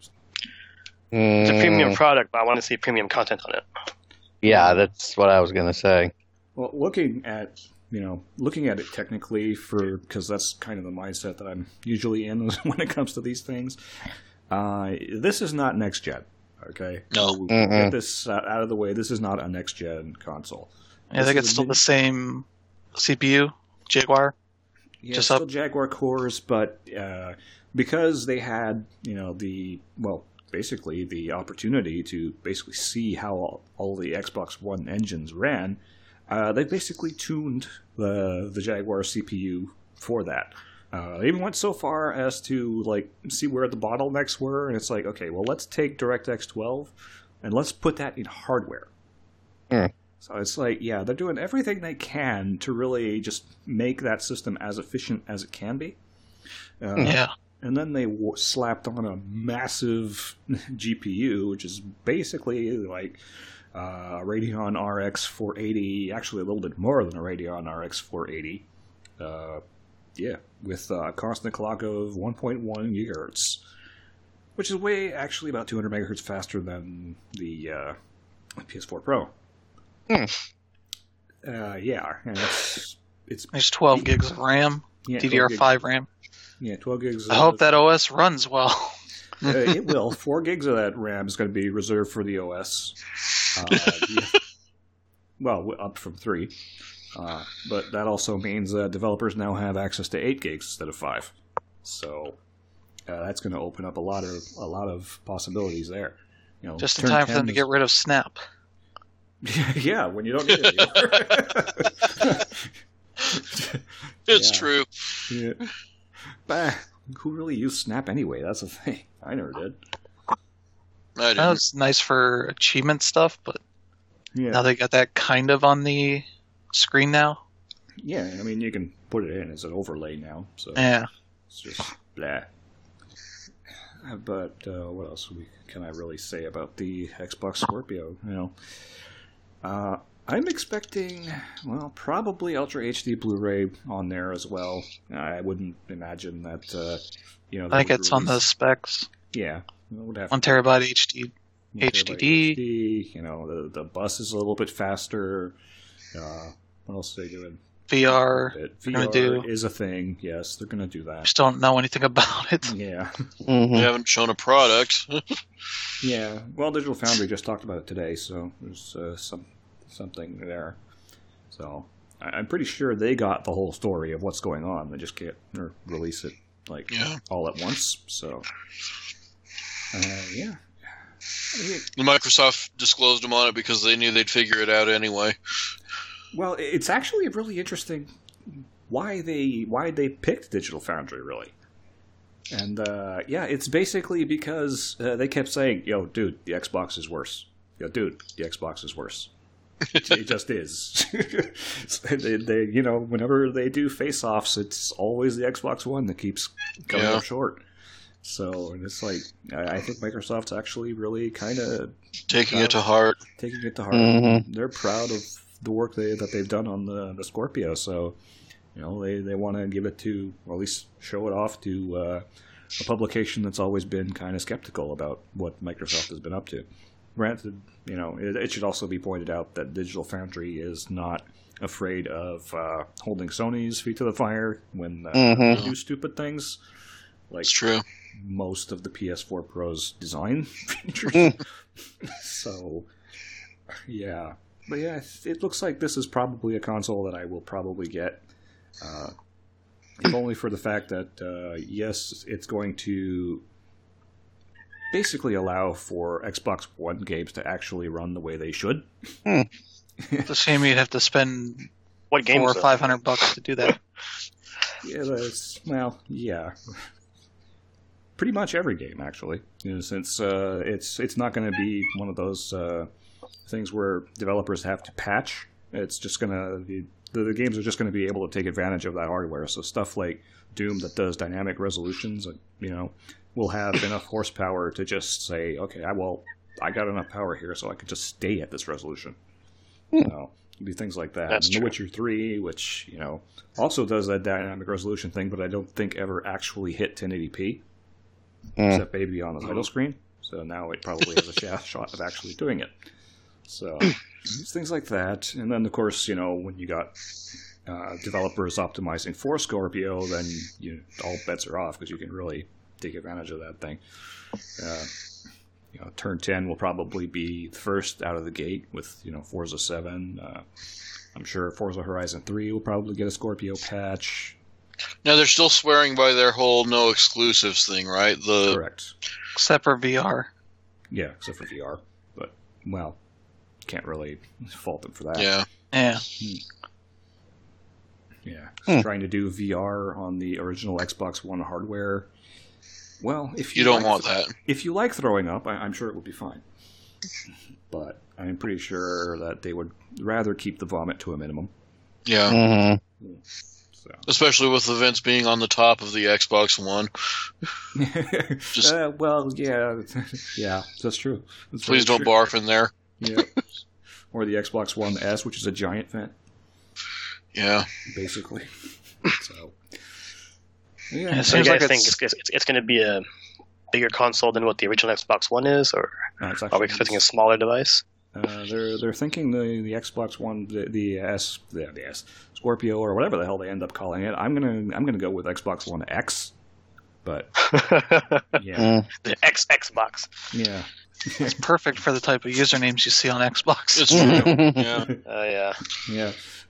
It's a premium product, but I want to see premium content on it. Yeah, that's what I was going to say. Well, looking at, you know, looking at it technically for, because that's kind of the mindset that I'm usually in when it comes to these things. Uh, this is not next gen, okay? No. We'll get this uh, out of the way. This is not a next gen console. Yeah, I think it's still mid- the same C P U, Jaguar. Yeah, just still up. Jaguar cores, but uh, because they had, you know, the, well, basically the opportunity to basically see how all, all the Xbox One engines ran, uh, they basically tuned the the Jaguar C P U for that. Uh, they even went so far as to like see where the bottlenecks were, and it's like, okay, well, let's take DirectX twelve and let's put that in hardware. Mm. So it's like, yeah, they're doing everything they can to really just make that system as efficient as it can be. Uh, yeah. And then they w- slapped on a massive G P U, which is basically like uh, a Radeon R X four eighty, actually a little bit more than a Radeon R X four eighty. Uh, yeah, with a constant clock of one point one gigahertz, which is way, actually about two hundred megahertz faster than the uh, P S four Pro. Hmm. Uh, yeah, and it's, it's There's twelve gigs of RAM, yeah, D D R five RAM. Yeah, twelve gigs. I hope that O S runs well. uh, it will. Four gigs of that RAM is going to be reserved for the O S. Uh, yeah. Well, up from three. Uh, but that also means that developers now have access to eight gigs instead of five. So uh, that's going to open up a lot of a lot of possibilities there. You know, Just in time for them to get rid of Snap. Yeah, when you don't need it anymore. It's Yeah. true. Yeah. Bah, who really used Snap anyway? That's the thing. I never did. I That didn't. was nice for achievement stuff, but Yeah. now they got that kind of on the screen now. Yeah, I mean, you can put it in as an overlay now, so Yeah. it's just blah. Uh, But uh, what else we, can I really say about the Xbox Scorpio? You know, uh, I'm expecting, well, probably Ultra H D Blu-ray on there as well. I wouldn't imagine that, uh, you know, I think they would it's on the release- specs. Yeah, it would have One to- terabyte H D. one H D D. terabyte H D, you know, the the bus is a little bit faster. Uh, what else are they doing? V R. It- gonna V R do. is a thing. Yes, they're going to do that. Just don't know anything about it. Yeah, Mhm. They haven't shown a product. yeah. Well, Digital Foundry just talked about it today, so there's uh, some something there. So I- I'm pretty sure they got the whole story of what's going on. They just can't or release it like Yeah. all at once. So uh, yeah. Microsoft disclosed them on it because they knew they'd figure it out anyway. Well, it's actually really interesting why they why they picked Digital Foundry, really. And uh, yeah, it's basically because uh, they kept saying, "Yo, dude, the Xbox is worse. Yo, dude, the Xbox is worse." It, it just is. they, they, you know, whenever they do face-offs, it's always the Xbox One that keeps coming Yeah. up short. So, and it's like, I, I think Microsoft's actually really kind of Taking it to heart. taking it to heart. Mhm. They're proud of the work they, that they've done on the, the Scorpio, so you know they, they want to give it to, or at least show it off to uh, a publication that's always been kind of skeptical about what Microsoft has been up to. Granted, you know it, it should also be pointed out that Digital Foundry is not afraid of uh, holding Sony's feet to the fire when uh, Mhm. they do stupid things, like It's true. most of the P S four Pro's design features. Mm. So, yeah. But yeah, it looks like this is probably a console that I will probably get. Uh, if only for the fact that, uh, yes, it's going to basically allow for Xbox One games to actually run the way they should. It's a shame you'd have to spend What games? four or though? five hundred bucks to do that. Yeah, that's, well, yeah. Pretty much every game, actually, you know, since uh, it's it's not going to be one of those uh, things where developers have to patch. It's just going to the, the games are just going to be able to take advantage of that hardware. So stuff like Doom that does dynamic resolutions, you know, will have enough horsepower to just say, okay, I well, I got enough power here, so I could just stay at this resolution. You know, do things like that. That's and The true. Witcher three, which you know also does that dynamic resolution thing, but I don't think ever actually hit ten eighty p. Mm. Except maybe on the title screen. So now it probably has a sh- shot of actually doing it. So it's things like that. And then, of course, you know, when you got uh, developers optimizing for Scorpio, then you all bets are off because you can really take advantage of that thing. Uh, you know, Turn ten will probably be first out of the gate with, you know, Forza seven. Uh, I'm sure Forza Horizon three will probably get a Scorpio patch. Now they're still swearing by their whole no exclusives thing, right? The Correct. Except for V R. Yeah, except for V R. But, well, can't really fault them for that. yeah. Yeah. Yeah. Hmm. Trying to do V R on the original Xbox One hardware. Well, if you, You don't like want th- that. If you like throwing up, I- I'm sure it would be fine. But I'm pretty sure that they would rather keep the vomit to a minimum. Yeah. Mhm. So. Especially with the vents being on the top of the Xbox One. Just- uh, well, yeah, yeah, that's true. That's Please very don't true. barf in there. Yeah. Or the Xbox One S, which is a giant vent, Yeah. basically. So. Yeah, Yeah. it So you seems guys like think it's, it's, it's, it's going to be a bigger console than what the original Xbox One is, or No, it's are actually- we expecting a smaller device? Uh, they're they're thinking the, the Xbox One, the, the S, the, the S Scorpio, or whatever the hell they end up calling it. I'm gonna I'm gonna go with Xbox One X, but yeah, Mm. The X Xbox. yeah, it's perfect for the type of usernames you see on Xbox. It's true. Yeah. Oh yeah. yeah.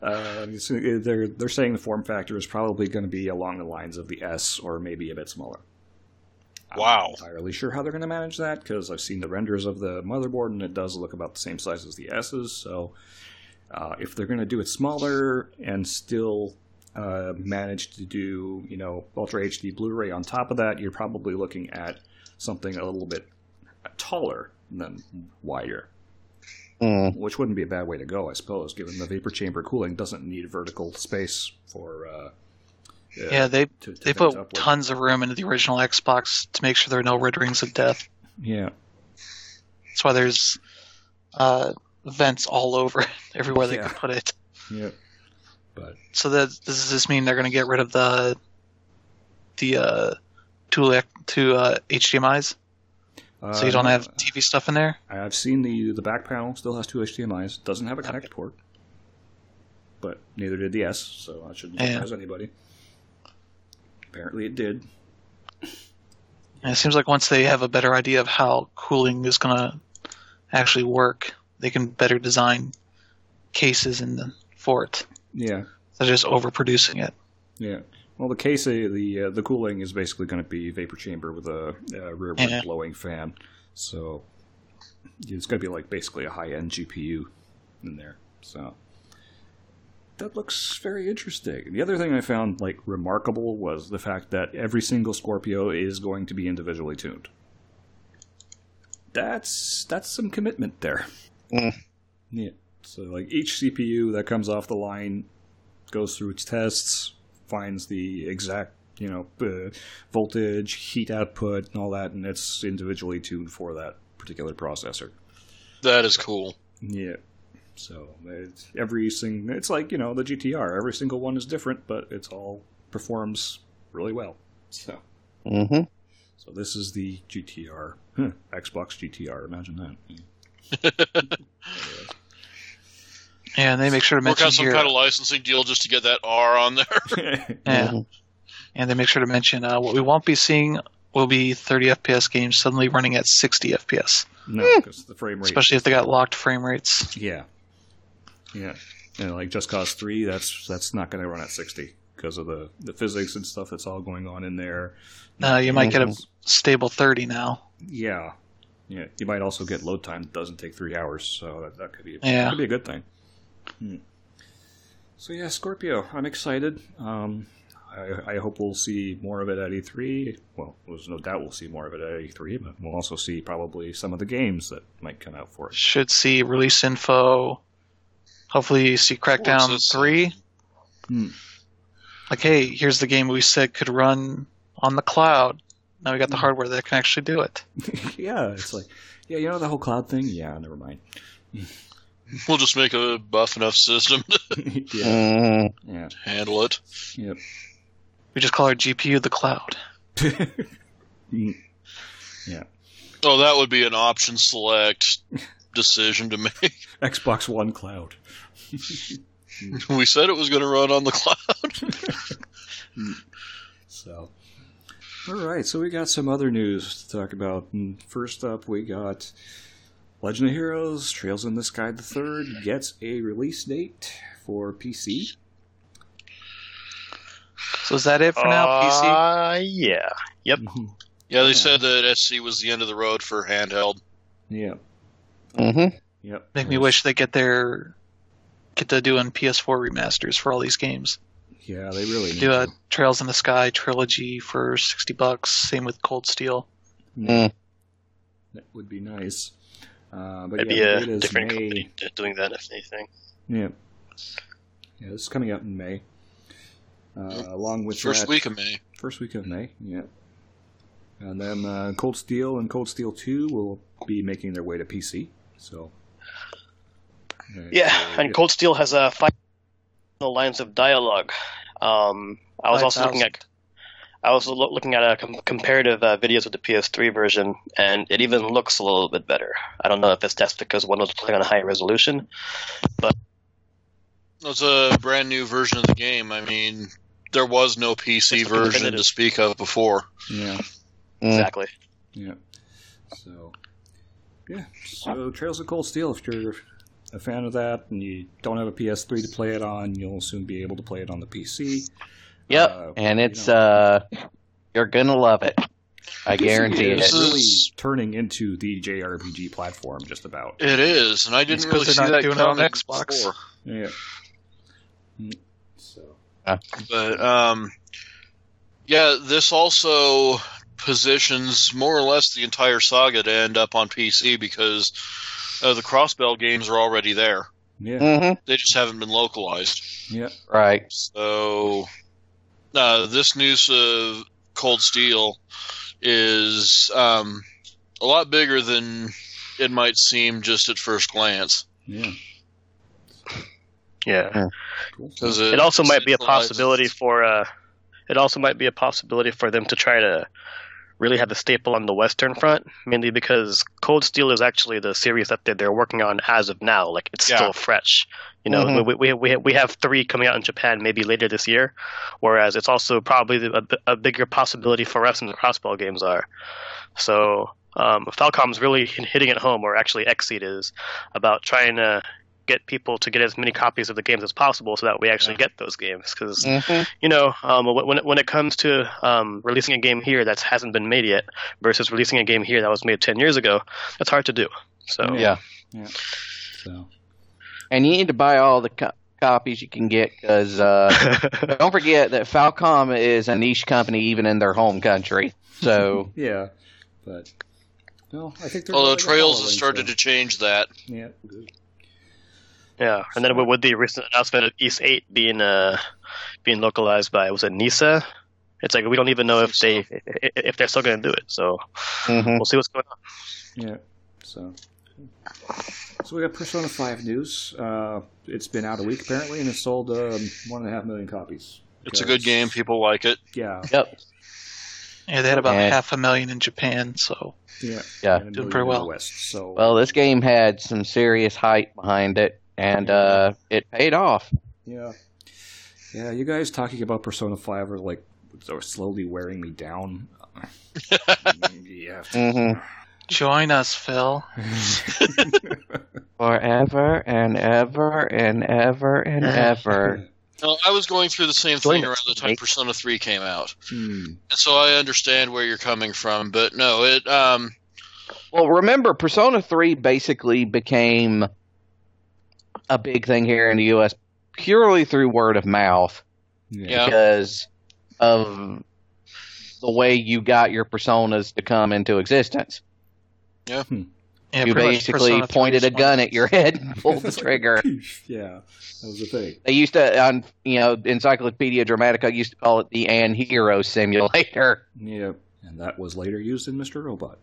Uh, they're they're saying the form factor is probably going to be along the lines of the S, or maybe a bit smaller. Wow. I'm not entirely sure how they're going to manage that, because I've seen the renders of the motherboard, and it does look about the same size as the S's. So uh, if they're going to do it smaller and still uh, manage to do, you know, Ultra H D Blu-ray on top of that, you're probably looking at something a little bit taller than wider. Mm. Which wouldn't be a bad way to go, I suppose, given the vapor chamber cooling doesn't need vertical space for. Uh, uh, yeah, they to, to they vent put upward. tons of room into the original Xbox to make sure there are no red rings of death. Yeah, That's why there's uh, vents all over everywhere they Yeah. can put it. yeah, but So that does this mean they're going to get rid of the the uh, two two uh, H D M Is? uh, So you don't have T V stuff in there? I've seen the the back panel still has two H D M Is, doesn't have a Connect port, but neither did the S, so that shouldn't Yeah. surprise anybody. Apparently, it did. And it seems like once they have a better idea of how cooling is going to actually work, they can better design cases in the, for it. Yeah, They're just overproducing it. yeah. Well, the case, uh, the uh, the cooling is basically going to be vapor chamber with a, a rearward Yeah. blowing fan, so it's going to be like basically a high end G P U in there. So that looks very interesting. And the other thing I found like remarkable was the fact that every single Scorpio is going to be individually tuned. That's that's some commitment there. Mm. Yeah. So like each C P U that comes off the line goes through its tests, finds the exact, you know, uh, voltage, heat output, and all that, and it's individually tuned for that particular processor. That is cool. Yeah. So it's every sing it's like, you know, the G T R. Every single one is different, but it's all performs really well. So Mm-hmm. so this is the G T R. Huh, Xbox G T R, imagine that. Yeah, and they make sure to Work mention out some here. kind of licensing deal just to get that R on there. Yeah, Mm-hmm. and they make sure to mention uh, what we won't be seeing will be thirty F P S games suddenly running at sixty F P S, No, because the frame rate. especially if they got locked frame rates. Yeah, yeah, and like Just Cause three, that's that's not going to run at sixty because of the the physics and stuff that's all going on in there. Uh, you might get a stable thirty now. Yeah, yeah. You might also get load time that doesn't take three hours, so that, that could be Yeah. that could be a good thing. Hmm. So yeah, Scorpio, I'm excited. Um, I, I hope we'll see more of it at E three. Well, there's no doubt we'll see more of it at E three, but we'll also see probably some of the games that might come out for it. Should see release info. Hopefully, you see Crackdown Forza three. Hmm. Like, hey, here's the game we said could run on the cloud. Now we got the hardware that can actually do it. Yeah, it's like, yeah, you know the whole cloud thing? Yeah, never mind. We'll just make a buff enough system to yeah, Mm-hmm. yeah, handle it. yep. We just call our G P U the cloud. Mm. Yeah. Oh, that would be an option select decision to make. Xbox One Cloud. We said it was going to run on the cloud. So, all right. So we got some other news to talk about. And first up, we got Legend of Heroes: Trails in the Sky the Third gets a release date for P C. So is that it for now, P C? Uh, yeah. Yep. Yeah, they said that S C was the end of the road for handheld. Yeah. Mm-hmm. Yep. Make me wish they get their get to doing P S four remasters for all these games. Yeah, they really need Do a to. Trails in the Sky trilogy for sixty bucks. Same with Cold Steel. Mm. That would be nice. Uh, but Maybe yeah, a it is different May. company d- doing that, if anything. Yeah. Yeah, this is coming out in May. Uh, along with First that, week of May. First week of May, yeah. And then uh, Cold Steel and Cold Steel two will be making their way to P C. So, uh, Yeah, so, and Cold Steel has uh, five lines of dialogue. Um, I was also looking at I was lo- looking at uh, com- comparative uh, videos with the P S three version, and it even looks a little bit better. I don't know if it's that's because one was playing on a higher resolution, but It's a brand new version of the game. I mean, there was no P C It's version definitive. to speak of before. yeah, Mm. exactly. yeah. So, yeah. So Trails of Cold Steel. If you're a fan of that, and you don't have a P S three to play it on, you'll soon be able to play it on the P C. Yep, Uh, and it's you know, uh, you're gonna love it. I guarantee it. It's really is- turning into the J R P G platform, just about. It is, and I didn't It's 'cause really they're see not that doing it on coming Xbox. before. Yeah. Mm, So. But um, yeah, this also positions more or less the entire saga to end up on P C because uh, the Crossbell games are already there. Yeah. Mm-hmm. They just haven't been localized. Yeah. Right. So uh, this news of Cold Steel is um, a lot bigger than it might seem just at first glance. Yeah. Yeah. Cool. 'Cause It also might be a centralizes- possibility for uh, it also might be a possibility for them to try to really have the staple on the Western front, mainly because Cold Steel is actually the series that they're, they're working on as of now. Like it's Yeah. still fresh. You know, Mhm. we, we we we have three coming out in Japan maybe later this year, whereas it's also probably a, a bigger possibility for us than the Crossbell games are. So um, Falcom's really hitting it home, or actually Xseed is, about trying to get people to get as many copies of the games as possible so that we actually get those games. Because, Mm-hmm. you know, um, when, it, when it comes to um, releasing a game here that hasn't been made yet versus releasing a game here that was made ten years ago, that's hard to do. So, Yeah. Yeah. So. And you need to buy all the co- copies you can get because uh, don't forget that Falcom is a niche company even in their home country. So Yeah. But. Well, I think they're Although really Trails following, has started so- to change that. Yeah. Good. yeah. And then with the recent announcement of East eight being uh, being localized by, was it Nisa? It's like we don't even know if they if they're still going to do it. So mhm. we'll see what's going on. Yeah. So. So we got Persona five news. Uh, it's been out a week apparently, and it's sold um, one and a half million copies. It's a good Because- game. People like it. Yeah. Yep. Yeah, they had about And- half a million in Japan, so Yeah. Yeah. And a Doing million pretty in the well. West, so. Well, this game had some serious hype behind it, and uh, it paid off. Yeah. Yeah, you guys talking about Persona five are like are slowly wearing me down. Yeah. hmm join us, Phil. Forever and ever and ever and ever. No, I was going through the same Join thing us, around the time mate. Persona three came out, Hmm. and so I understand where you're coming from. But no, it um, Well, remember, Persona three basically became a big thing here in the U S purely through word of mouth Yeah. because of the way you got your personas to come into existence. Yeah, You pretty much basically Persona three pointed a is one gun of- at your head and pulled the trigger. Yeah, that was the thing. They used to, on you know, Encyclopedia Dramatica used to call it the An Hero Simulator. Yeah, and that was later used in Mister Robot.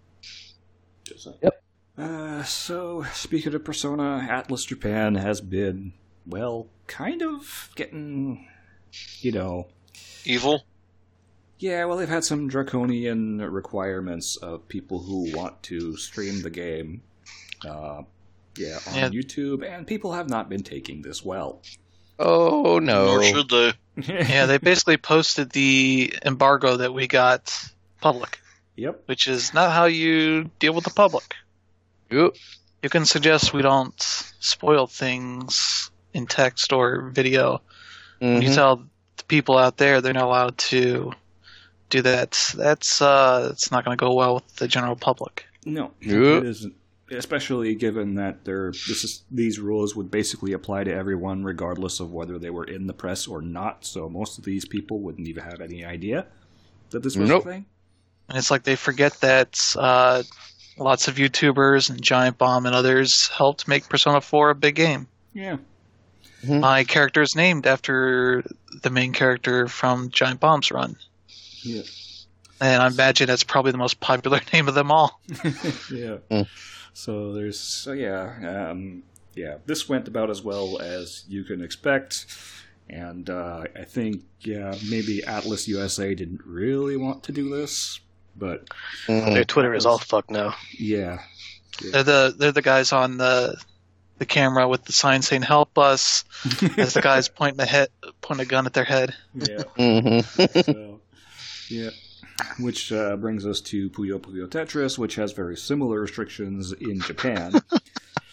Just saying. Yep. Uh, so, speaking of Persona, Atlas Japan has been, well, kind of getting, you know, evil. yeah, well, they've had some draconian requirements of people who want to stream the game, uh, yeah, on Yeah. YouTube, and people have not been taking this well. Oh no! Nor should they. Yeah, they basically posted the embargo that we got public, Yep. which is not how you deal with the public. Oop. You can suggest we don't spoil things in text or video. When you Mhm. tell the people out there they're not allowed to do that, that's uh, it's not going to go well with the general public. No, Yep. it isn't. Especially given that they're, this is, these rules would basically apply to everyone regardless of whether they were in the press or not, so most of these people wouldn't even have any idea that this was Nope. a thing. And it's like they forget that uh, lots of YouTubers and Giant Bomb and others helped make Persona four a big game. Yeah. My character is named after the main character from Giant Bomb's run. Yeah. And I imagine that's probably the most popular name of them all. Yeah. Mm. So there's, so yeah, um, yeah, this went about as well as you can expect. And uh, I think, yeah, maybe Atlas U S A didn't really want to do this, but Mhm. Their Twitter is all fucked now. yeah. They're the they're the guys on the the camera with the sign saying "Help us" as the guys pointing the head pointing a gun at their head. Yeah. Mhm. So, yeah. Which uh, brings us to Puyo Puyo Tetris, which has very similar restrictions in Japan.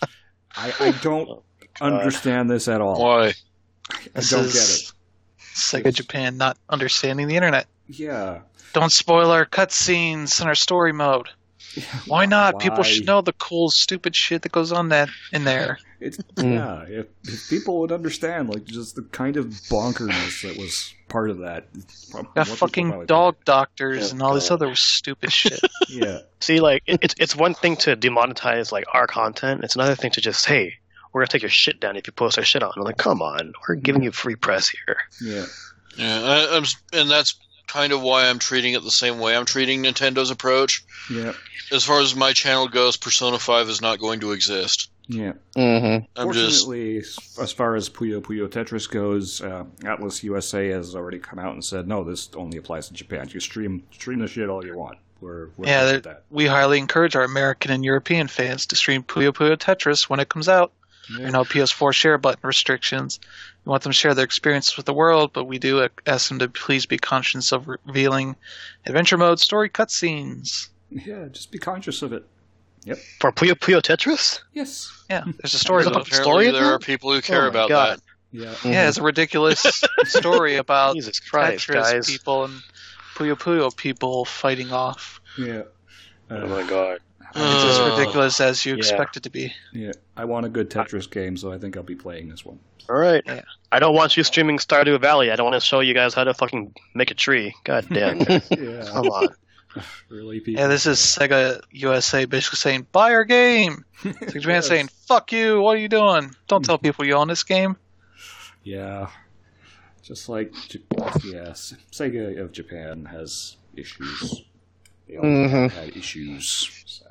I, I don't oh, understand this at all. Why? I don't get it. Sega Japan not understanding the internet. Yeah. Don't spoil our cutscenes and our story mode. Why not? Why? People should know the cool, stupid shit that goes on that in there. It's, yeah, if, if people would understand, like, just the kind of bonkerness that was part of that. Got fucking dog think. doctors yeah, and all God. this other stupid shit. Yeah. See, like, it, it's it's one thing to demonetize, like, our content. It's another thing to just, hey, we're going to take your shit down if you post our shit on. I'm like, come on. We're giving you free press here. Yeah. Yeah, I, I'm, and that's kind of why I'm treating it the same way I'm treating Nintendo's approach. Yeah. As far as my channel goes, Persona five is not going to exist. Yeah. Mm-hmm. I'm Fortunately, just... as far as Puyo Puyo Tetris goes, uh, Atlas U S A has already come out and said, no, this only applies to Japan. You stream stream the shit all you want. We're, we're yeah, that. we highly encourage our American and European fans to stream Puyo Puyo Tetris when it comes out. Yeah. There are no P S four share button restrictions. We want them to share their experiences with the world, but we do ask them to please be conscious of revealing adventure mode story cutscenes. Yeah, just be conscious of it. Yep. For Puyo Puyo Tetris? Yes. Yeah, there's a story about the story. There are people who care oh about God. that. Yeah. Mm-hmm. Yeah, it's a ridiculous story about Jesus Christ, Tetris guys. people and Puyo Puyo people fighting off. Yeah. Uh, oh my God. It's as Uh, ridiculous as you yeah. expect it to be. Yeah. I want a good Tetris game, so I think I'll be playing this one. All right. Yeah. I don't want you streaming Stardew Valley. I don't want to show you guys how to fucking make a tree. God damn. Yeah. Come on. Really, people? Yeah, this is Sega U S A basically saying, buy our game! Sega Japan Yes. saying, fuck you, what are you doing? Don't tell people you own this game. Yeah. Just like, J- yes, Sega of Japan has issues. They all Mhm. had issues. So.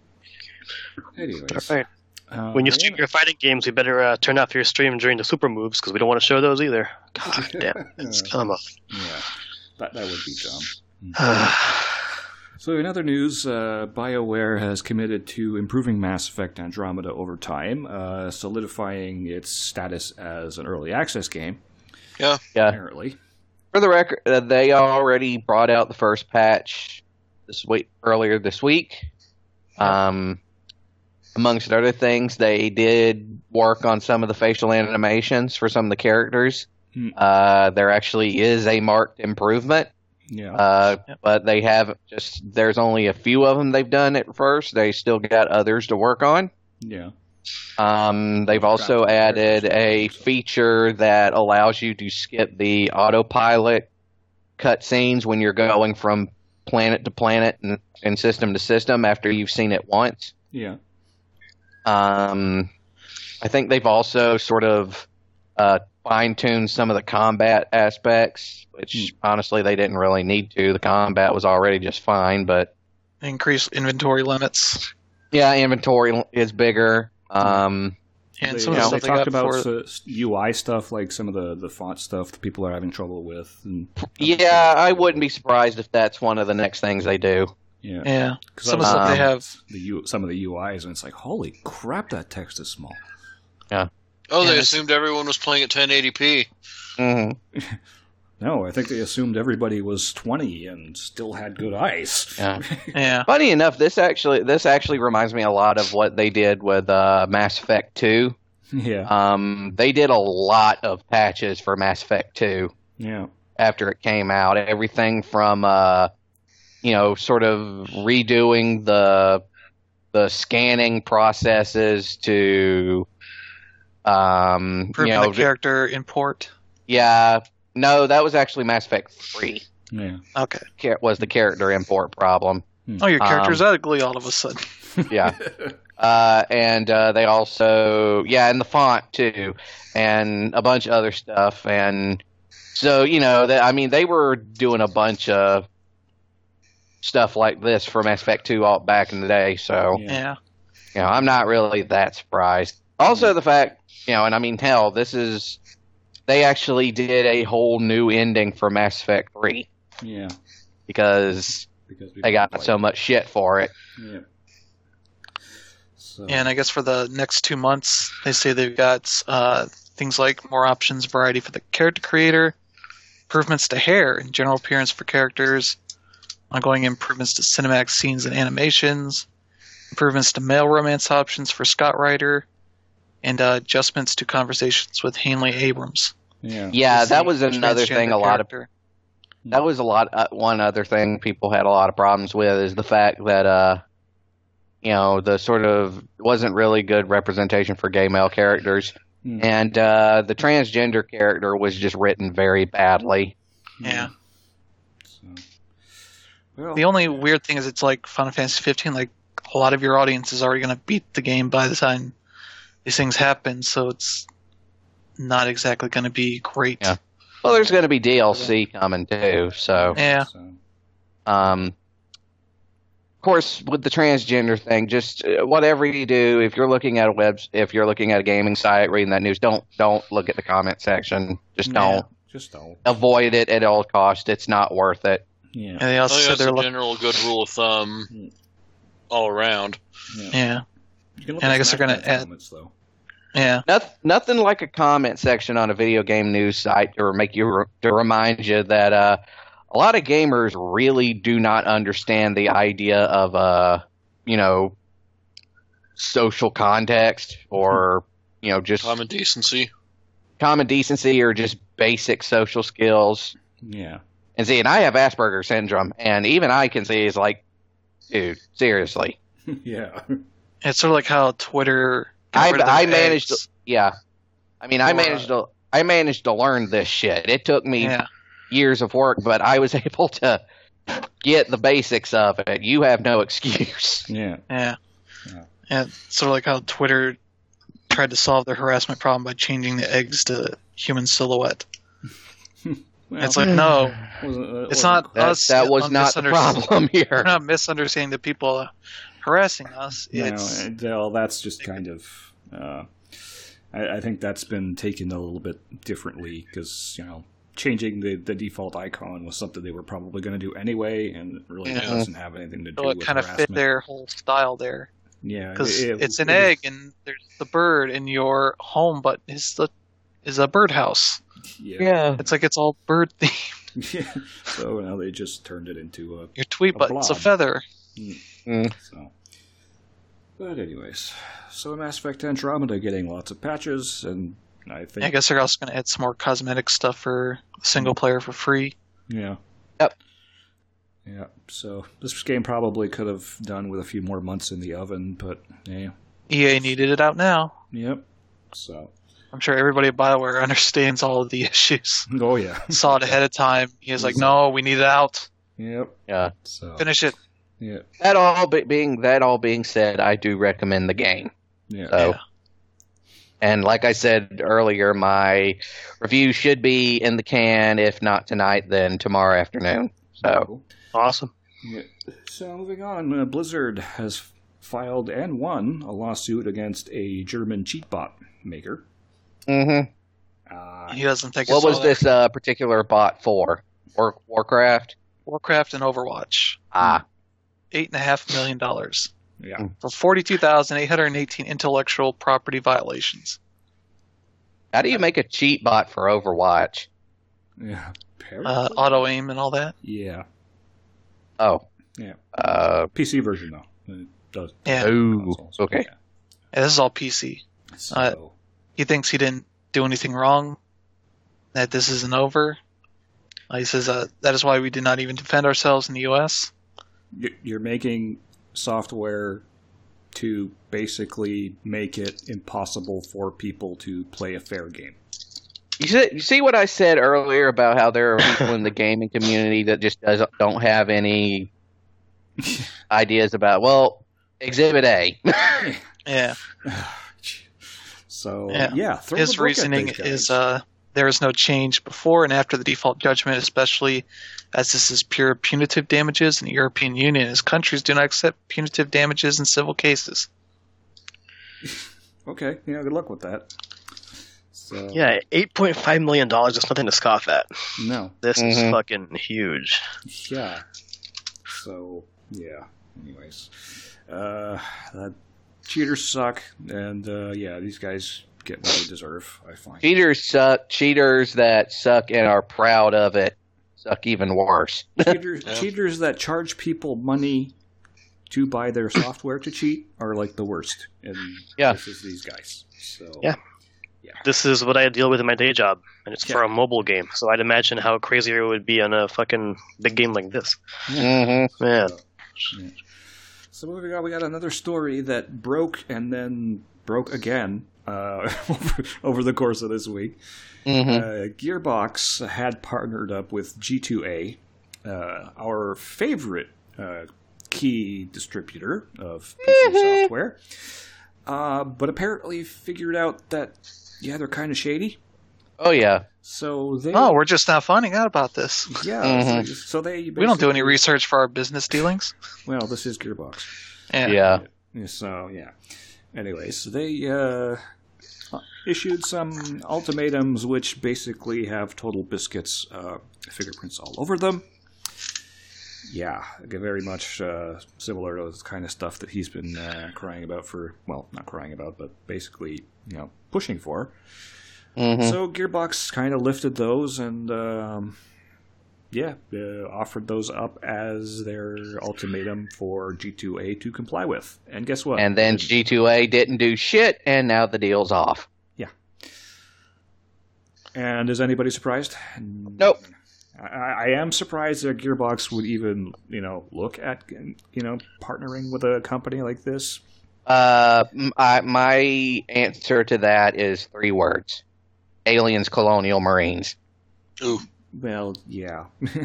Anyways. All right. Um, When you stream your fighting games, you better uh, turn off your stream during the super moves because we don't want to show those either. God damn. It's, come on. Yeah, that, that would be dumb. So in other news, uh, BioWare has committed to improving Mass Effect Andromeda over time, uh, solidifying its status as an early access game, Yeah. Yeah. apparently. For the record, uh, they already brought out the first patch this week, earlier this week. Um, amongst other things, they did work on some of the facial animations for some of the characters. Hmm. Uh, there actually is a marked improvement. Yeah. Uh, Yep. but they have just, there's only a few of them they've done at first. They still got others to work on. Yeah. Um, they've also added a feature that allows you to skip the autopilot cutscenes when you're going from planet to planet and, and system to system after you've seen it once. Yeah. Um, I think they've also sort of uh, fine-tuned some of the combat aspects, which honestly they didn't really need to. The combat was already just fine, but Increase inventory limits. yeah, inventory is bigger. Um, And They, some you of know, the they stuff they talked got about for... s- U I stuff, like some of the, the font stuff that people are having trouble with. And yeah, I wouldn't be surprised if that's one of the next things they do. Yeah. Yeah, 'Cause some of the I was stuff they um, have... The U, some of the U Is, and it's like, holy crap, that text is small. Oh, Yeah, they it's- assumed everyone was playing at ten eighty p. hmm No, I think they assumed everybody was twenty and still had good eyes. Yeah. Yeah. Funny enough, this actually this actually reminds me a lot of what they did with uh, Mass Effect two. Yeah. Um, they did a lot of patches for Mass Effect two Yeah. after it came out. Everything from uh, you know, sort of redoing the the scanning processes to um, Improving you know, the character import. yeah. No, that was actually Mass Effect three. Yeah. Okay. Char- Was the character import problem? Oh, your character's Um, ugly all of a sudden. Yeah. Uh, and uh, they also, yeah, and the font too, and a bunch of other stuff. And so, you know, they, I mean, they were doing a bunch of stuff like this for Mass Effect two all back in the day. So, Yeah. Yeah. you know, I'm not really that surprised. Also, the fact, you know, and I mean, hell, this is, they actually did a whole new ending for Mass Effect three Yeah. because Because we they got like- so much shit for it. Yeah. So, And I guess for the next two months, they say they've got uh, things like more options, variety for the character creator, improvements to hair and general appearance for characters, ongoing improvements to cinematic scenes and animations, improvements to male romance options for Scott Ryder, and uh, adjustments to conversations with Hanley Abrams. Yeah. Yeah, Who's that the was another thing. transgender A lot of character. that was a lot. Uh, one other thing people had a lot of problems with is the fact that uh, you know, the sort of wasn't really good representation for gay male characters, Hmm. and uh, the transgender character was just written very badly. Yeah. So, well, The only weird thing is it's like Final Fantasy fifteen. Like a lot of your audience is already going to beat the game by the time these things happen, so it's not exactly going to be great. Yeah. Well, there's going to be D L C coming too, so. Yeah. So, Um, of course, with the transgender thing, just uh, whatever you do, if you're looking at a web, if you're looking at a gaming site, reading that news, don't don't look at the comment section. Just yeah, don't just don't. avoid it at all costs. It's not worth it. Yeah. And they I also think said that's they're a look- general good rule of thumb all around. Yeah. yeah, You can look And at I guess they're gonna Smackdown add- comments, though. yeah, Noth- nothing like a comment section on a video game news site to make you re- to remind you that uh, a lot of gamers really do not understand the idea of uh, you know, social context or you know just Common decency. common decency or just basic social skills. Yeah. And see, and I have Asperger's syndrome, and even I can see is like, dude, seriously. yeah. it's sort of like how Twitter. got I rid of the I managed, eggs. to, yeah. I mean, I Or, managed to I managed to learn this shit. It took me Yeah, years of work, but I was able to get the basics of it. You have no excuse. Yeah. yeah, Yeah. and it's sort of like how Twitter tried to solve their harassment problem by changing the eggs to human silhouette. Well, It's like no, wasn't- uh, it's wasn't- not That, us. that was un- not the misunder- problem We're here. not misunderstanding the people harassing us. No, It's and, well, that's just kind of. Uh, I, I think that's been taken a little bit differently because you know changing the, the default icon was something they were probably going to do anyway, and it really Yeah. doesn't have anything to do so it with kind of fit harassment. their whole style there Yeah, because it- it- it's an it egg was- and there's the bird in your home, but it's the is a birdhouse. Yeah. Yeah. It's like it's all bird themed. Yeah. So now they just turned it into a Your tweet A button's a blob. feather. Mm. so. But anyways, so Mass Effect Andromeda getting lots of patches, and I think I guess they're also going to add some more cosmetic stuff for single player for free. yeah. Yep. Yeah. So this game probably could have done with a few more months in the oven, but yeah. E A needed it out now. Yep. So. I'm sure everybody at BioWare understands all of the issues. Oh yeah. Saw it ahead of time. He was like, "No, we need it out. Yep. Yeah. So. Finish it." Yeah. That all be- being that all being said, I do recommend the game. Yeah. So, Yeah. and like I said earlier, my review should be in the can. If not tonight, then tomorrow afternoon. So, Cool. Awesome. Yeah. So moving on, uh, Blizzard has filed and won a lawsuit against a German cheat bot maker. hmm Uh, He doesn't think what it's was all this uh, particular bot for? War- Warcraft. Warcraft and Overwatch. Ah, Eight and a half million dollars yeah. for forty-two thousand eight hundred eighteen intellectual property violations. how do you make a cheat bot for Overwatch? Yeah. Uh, auto aim and all that. Yeah. Oh, Yeah. uh, P C version though. It does. Yeah. ooh, consoles. okay. Yeah, this is all P C. So, Uh, He thinks he didn't do anything wrong. That this isn't over. Uh, he says uh, that is why we did not even defend ourselves in the U S. you- you're making software to basically make it impossible for people to play a fair game. You see, you see what I said earlier about how there are people in the gaming community that just doesn't don't have any ideas about. Well, Exhibit A. Yeah. So Yeah. yeah, throw His the book at reasoning these guys. is uh, there is no change before and after the default judgment, especially as this is pure punitive damages, and the European Union as countries do not accept punitive damages in civil cases. Okay, yeah, good luck with that. So Yeah, eight point five million dollars is nothing to scoff at. no, This is Mhm. fucking huge. yeah. So yeah. Anyways, uh, that cheaters suck, and uh, yeah, these guys get what they deserve. I find. Cheaters suck. Cheaters that suck and are proud of it suck even worse. Cheaters, Yeah. cheaters that charge people money to buy their software to cheat are like the worst. And Yeah. this is these guys. So Yeah. yeah. This is what I deal with in my day job, and it's Yeah. for a mobile game. So I'd imagine how crazy it would be on a fucking big game like this. Mm-hmm. Man. So, yeah. So what we got? We got another story that broke and then broke again uh, over, over the course of this week. Mm-hmm. Uh, Gearbox had partnered up with G two A, uh, our favorite uh, key distributor of P C software, uh, but apparently figured out that, yeah, they're kind of shady. Oh, yeah. So they, Oh, we're just now finding out about this. yeah, Mhm. so, so they We don't do any basically- research for our business dealings. Well, this is Gearbox. Yeah. Yeah. Yeah, So, yeah. Anyways, they uh, issued some ultimatums which basically have Total Biscuit's uh, fingerprints all over them. Yeah, very much uh, similar to the kind of stuff that he's been uh, crying about for, well, not crying about, but basically, you know, pushing for. Mm-hmm. So Gearbox kind of lifted those and, um, yeah, uh, offered those up as their ultimatum for G two A to comply with. And guess what? And then G two A didn't do shit, and now the deal's off. And is anybody surprised? Nope. I, I am surprised that Gearbox would even, you know, look at, you know, partnering with a company like this. Uh, m- I, my answer to that is three words: aliens, colonial marines. Ooh. Well, yeah.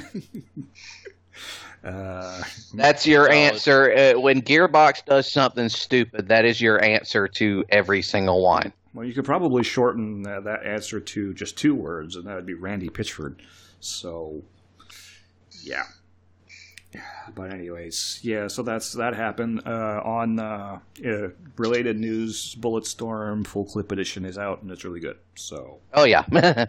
uh, That's your Solid. answer. Uh, when Gearbox does something stupid, that is your answer to every single one. well, you could probably shorten uh, that answer to just two words, and that would be Randy Pitchford. So, yeah. But anyways, yeah. So that's that happened. Uh, on uh, uh, related news, Bulletstorm Full Clip Edition is out, and it's really good. So, Oh yeah.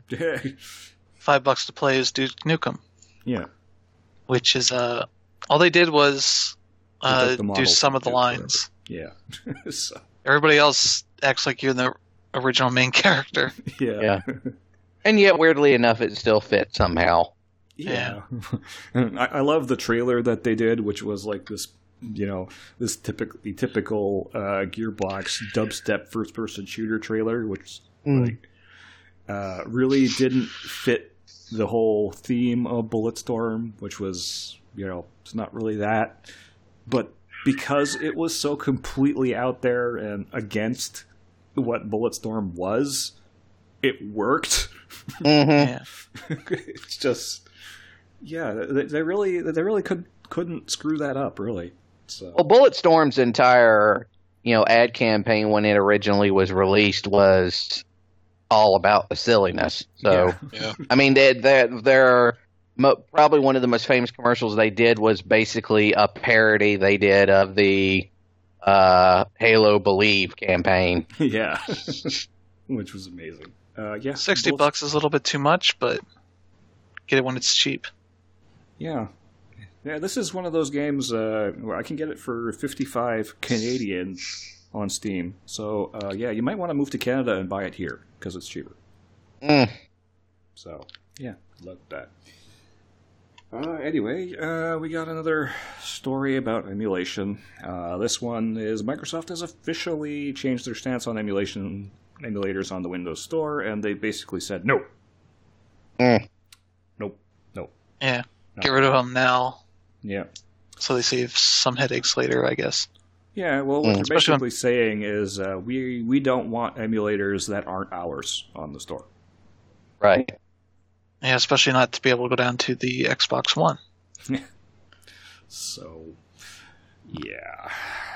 Five bucks to play is Duke Nukem, yeah. which is uh, all they did was They uh, took the model do some of the from Duke lines. Yeah. so, Everybody else acts like you're the original main character. yeah. Yeah. And yet, weirdly enough, it still fits somehow. Yeah. And I, I love the trailer that they did, which was like this, you know, this typically typical uh, Gearbox dubstep first person shooter trailer, which like uh, really didn't fit the whole theme of Bulletstorm, which was, you know, it's not really that. But because it was so completely out there and against what Bulletstorm was, it worked. Mm-hmm. Yeah. It's just, yeah, they, they really, they really could couldn't screw that up, really. So Well, Bulletstorm's entire, you know, ad campaign when it originally was released was all about the silliness. So, Yeah. Yeah. I mean, they, they, they're mo- probably one of the most famous commercials they did was basically a parody they did of the uh, Halo Believe campaign. yeah, which was amazing. Uh, yeah, Sixty Bulls- bucks is a little bit too much, but get it when it's cheap. Yeah, yeah. This is one of those games uh, where I can get it for fifty-five Canadian on Steam. So uh, yeah, you might want to move to Canada and buy it here because it's cheaper. Mm. So yeah, good luck with that. Uh, anyway, uh, we got another story about emulation. Uh, this one is Microsoft has officially changed their stance on emulation emulators on the Windows Store, and they basically said no, Mm. nope, nope. Yeah, No. get rid of them now, Yeah, so they save some headaches later, I guess. yeah. Well, what Mm. they're Especially basically saying is uh, we we don't want emulators that aren't ours on the store. Right. Yeah, especially not to be able to go down to the Xbox One. So, yeah.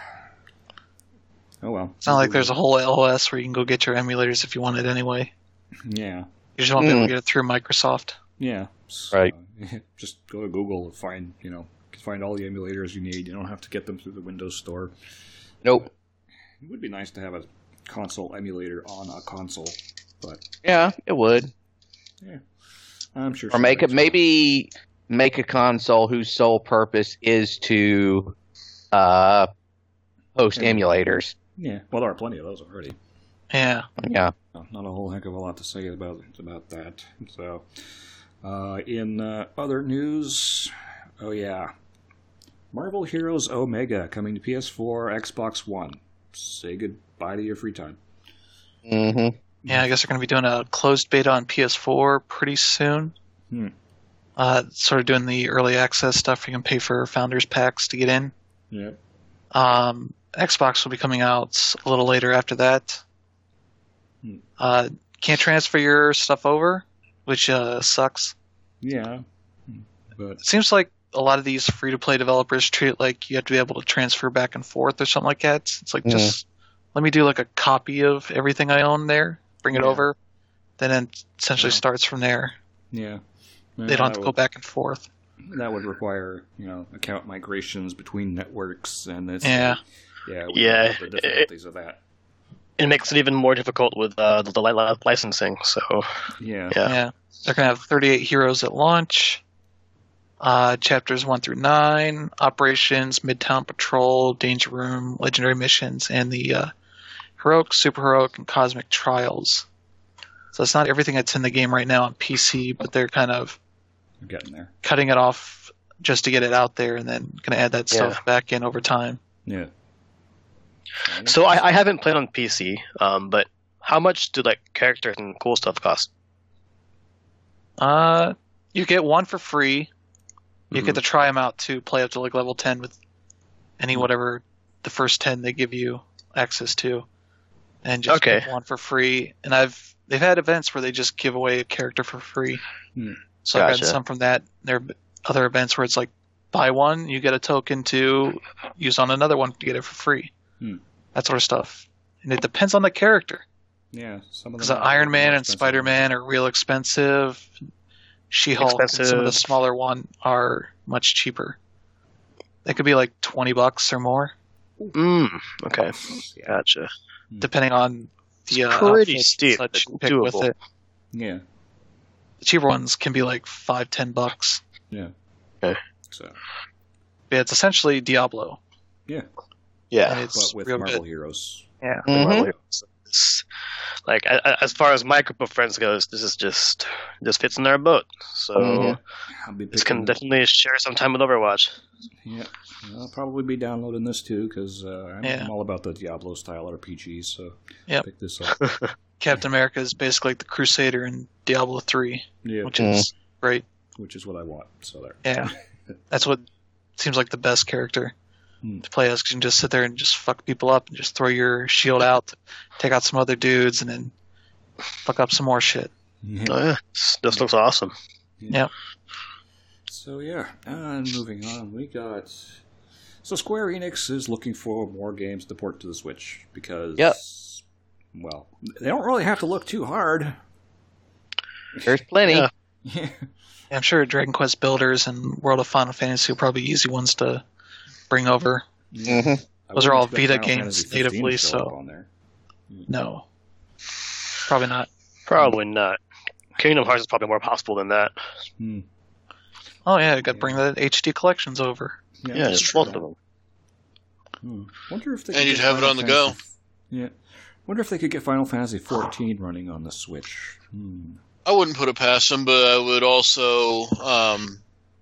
Oh well. It's not like there's a whole L O S where you can go get your emulators if you want it anyway. Yeah. You just won't be able Mm. to get it through Microsoft. Yeah. So, Right. just go to Google and find, you know, find all the emulators you need. You don't have to get them through the Windows Store. Nope. It would be nice to have a console emulator on a console, but Yeah, it would. I'm sure. Or make it somebody's- maybe make a console whose sole purpose is to uh, host Yeah. emulators. Yeah. Well, there are plenty of those already. Yeah. Yeah. Not a whole heck of a lot to say about about that. So, uh, in uh, other news, oh yeah, Marvel Heroes Omega coming to P S four, Xbox One. Say goodbye to your free time. Mm-hmm. Yeah, I guess they're going to be doing a closed beta on P S four pretty soon. Hmm. Uh, sort of doing the early access stuff. You can pay for founders packs to get in. Yeah. Um, Xbox will be coming out a little later after that. Hmm. Uh, can't transfer your stuff over, which uh, sucks. Yeah. But It seems like a lot of these free-to-play developers treat it like you have to be able to transfer back and forth or something like that. It's like, Yeah. just let me do like a copy of everything I own there, bring it Yeah. over, then it essentially Yeah. starts from there. yeah. They don't have to go back and forth. That would require, you know, account migrations between networks, and it's Yeah. yeah, we Yeah, know the difficulties of that. It makes it even more difficult with uh, the, the li- licensing. So Yeah, Yeah. Yeah. They're going to have thirty-eight heroes at launch. Uh, chapters one through nine, Operations, Midtown Patrol, Danger Room, Legendary Missions, and the uh, Heroic, Super Heroic, and Cosmic Trials. So it's not everything that's in the game right now on P C, but they're kind of I'm getting there. cutting it off just to get it out there and then going to add that stuff Yeah. back in over time. Yeah. so I, I haven't played on P C, um, but how much do like characters and cool stuff cost? Uh, you get one for free. You Mhm. get to try them out to play up to like level ten with any Mhm. whatever the first ten they give you access to, and just Okay. get one for free. And I've they've had events where they just give away a character for free. Hmm. So I've Gotcha. gotten some from that. There are other events where it's like buy one, you get a token to use on another one to get it for free. Hmm. That sort of stuff. And it depends on the character. Yeah, some of Because them are Iron more Man and expensive. Spider Man are real expensive. She-Hulk and some of the Expensive. smaller one are much cheaper. They could be like twenty bucks or more, Mm, okay, Yeah, gotcha. depending on the uh, pretty outfits steep, that but you pick with doable. it. yeah, The cheaper ones can be like five, ten bucks. yeah. Okay. So, Yeah, it's essentially Diablo. yeah, Yeah. And it's but with real Marvel good. Heroes. Yeah. Mhm. It's- like I, I- as far as my group of friends goes, this is just just fits in our boat. So Mhm. I'll be this picking, can definitely share some time with Overwatch. yeah, I'll probably be downloading this too because uh, I'm, Yeah. I'm all about the Diablo style R P Gs. So Yep. pick this up. Captain America is basically like the Crusader in Diablo three, Yeah, which is great. which is what I want. So there. Yeah. That's what seems like the best character Hmm. to play as, 'cause you can just sit there and just fuck people up and just throw your shield out, take out some other dudes, and then fuck up some more shit. Yeah. Oh, yeah. This, this looks awesome. Yep. So yeah, and moving on, we got. So Square Enix is looking for more games to port to the Switch because, Yep. well, they don't really have to look too hard. There's plenty. Yeah. Yeah, I'm sure Dragon Quest Builders and World of Final Fantasy are probably easy ones to bring over. hmm I Those are all wouldn't expect Vita Final games Fantasy fifteen to natively, show up so- on there. No. Probably not. Probably not. Kingdom Hearts is probably more possible than that. Hmm. Oh yeah, you got to bring the H D collections over. Yeah, Yeah, that's it's true. both of them. Hmm. Wonder if they And could you'd get have it Final on the go. Fantasy- Yeah. Wonder if they could get Final Fantasy fourteen running on the Switch. Hmm. I wouldn't put it past them, but I would also um,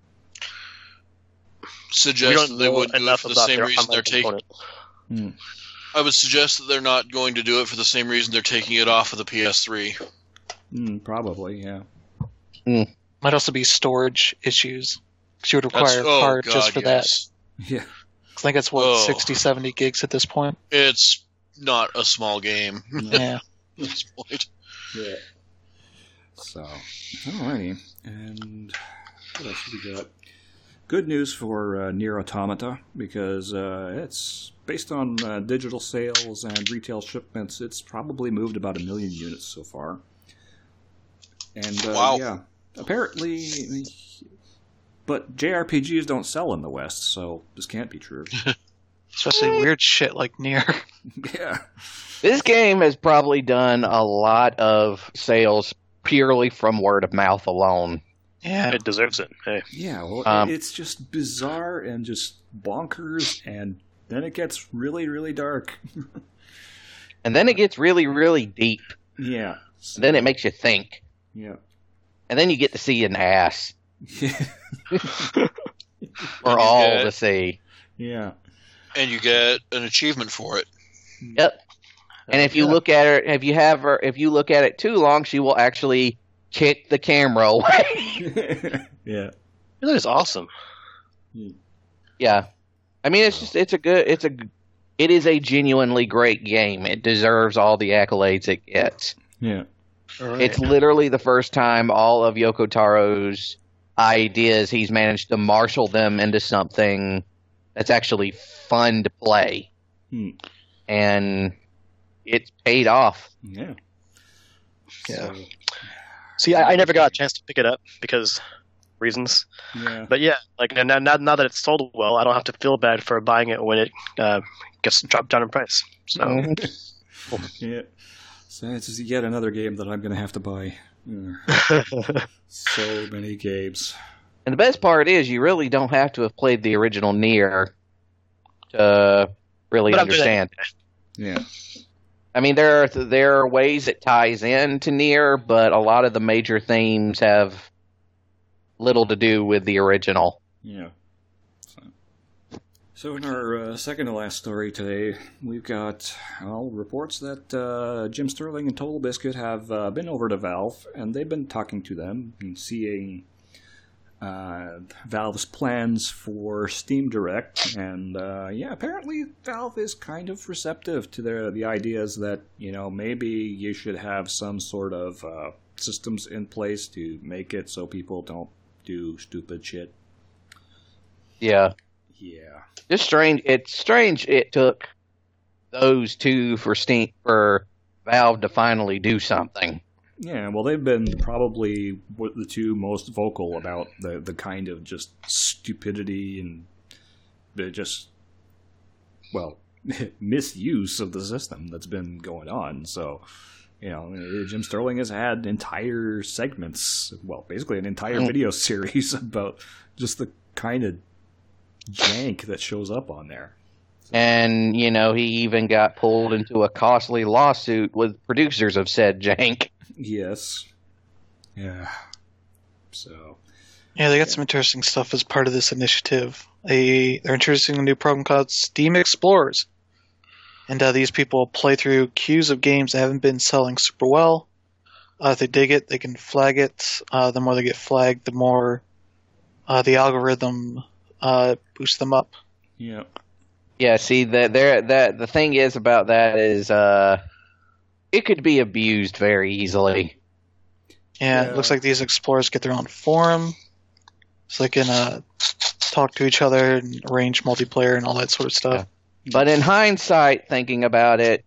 We suggest don't that they know wouldn't do it enough for the about same their reason they're online taking. component. Hmm. I would suggest that they're not going to do it for the same reason they're taking it off of the P S three. Hmm, probably, yeah. Might also be storage issues. 'Cause you would That's, require a oh card god, just for yes. Yeah. that. I think it's what Oh. sixty, seventy gigs at this point. It's not a small game Yeah. at this point. Yeah. So, alrighty. And what else have we got? Good news for uh, Nier Automata, because uh, it's based on uh, digital sales and retail shipments. It's probably moved about a million units so far. And, uh, Wow. yeah, apparently, but J R P Gs don't sell in the West, so this can't be true. Especially weird shit like Nier. Yeah. This game has probably done a lot of sales purely from word of mouth alone. Yeah. It deserves it. Hey. Yeah, well, Um, it's just bizarre and just bonkers, and then it gets really, really dark. And then it gets really, really deep. Yeah. So- Then it makes you think. yeah. And then you get to see an ass. for you all get- to see. Yeah. and you get an achievement for it. Yep. And if you Yeah. look at her, if you have her, if you look at it too long, she will actually kick the camera away. Yeah. That is awesome. Yeah, I mean, it's just it's a good it's a it is a genuinely great game. It deserves all the accolades it gets. Yeah. All right. It's literally the first time all of Yoko Taro's ideas he's managed to marshal them into something that's actually fun to play, Hmm. and it's paid off. Yeah. Yeah. So, See, I, I never got a chance to pick it up because reasons. yeah. But yeah, like now, now, now that it's sold well, I don't have to feel bad for buying it when it uh, gets dropped down in price. So Mhm. Yeah. So it's just yet another game that I'm going to have to buy. Yeah. So many games. And the best part is, you really don't have to have played the original Nier to really But I'm doing understand. Yeah. I mean, there are there are ways it ties in to Nier, but a lot of the major themes have little to do with the original. Yeah. So, so in our uh, second to last story today, we've got well, reports that uh, Jim Sterling and Total Biscuit have uh, been over to Valve, and they've been talking to them and seeing uh, Valve's plans for Steam Direct. And uh, yeah, apparently Valve is kind of receptive to their the ideas that, you know, maybe you should have some sort of uh, systems in place to make it so people don't do stupid shit. Yeah, Yeah. just strange. It's strange it took those two for Steam for Valve to finally do something. Yeah, well, they've been probably w- the two most vocal about the, the kind of just stupidity and the just, well, misuse of the system that's been going on. So, you know, Jim Sterling has had entire segments, well, basically an entire Mm. video series about just the kind of jank that shows up on there. And, you know, he even got pulled into a costly lawsuit with producers of said jank. Yes. Yeah. So, Yeah, they got some interesting stuff as part of this initiative. They they're introducing a new program called Steam Explorers, and uh, these people play through queues of games that haven't been selling super well. Uh, if they dig it, they can flag it. Uh, the more they get flagged, the more uh, the algorithm uh, boosts them up. yeah. Yeah, see, that there that the thing is about that is uh it could be abused very easily. Yeah, Yeah. it looks like these explorers get their own forum, so they can uh, talk to each other and arrange multiplayer and all that sort of stuff. But in hindsight, thinking about it,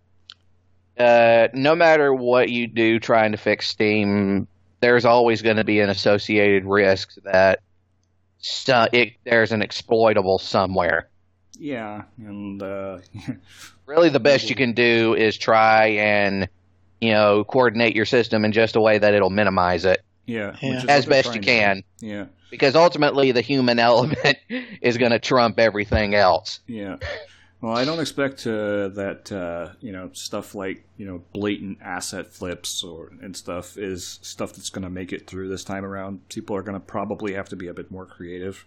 uh, no matter what you do trying to fix Steam, there's always going to be an associated risk that stu- it, there's an exploitable somewhere. Yeah, and, uh, Really, the best you can do is try and, you know, coordinate your system in just a way that it'll minimize it yeah. Yeah. which is what as they're best you trying to can. do. Yeah. Because ultimately, the human element is going to trump everything else. Yeah. Well, I don't expect uh, that uh, you know stuff like you know blatant asset flips or and stuff is stuff that's going to make it through this time around. People are going to probably have to be a bit more creative.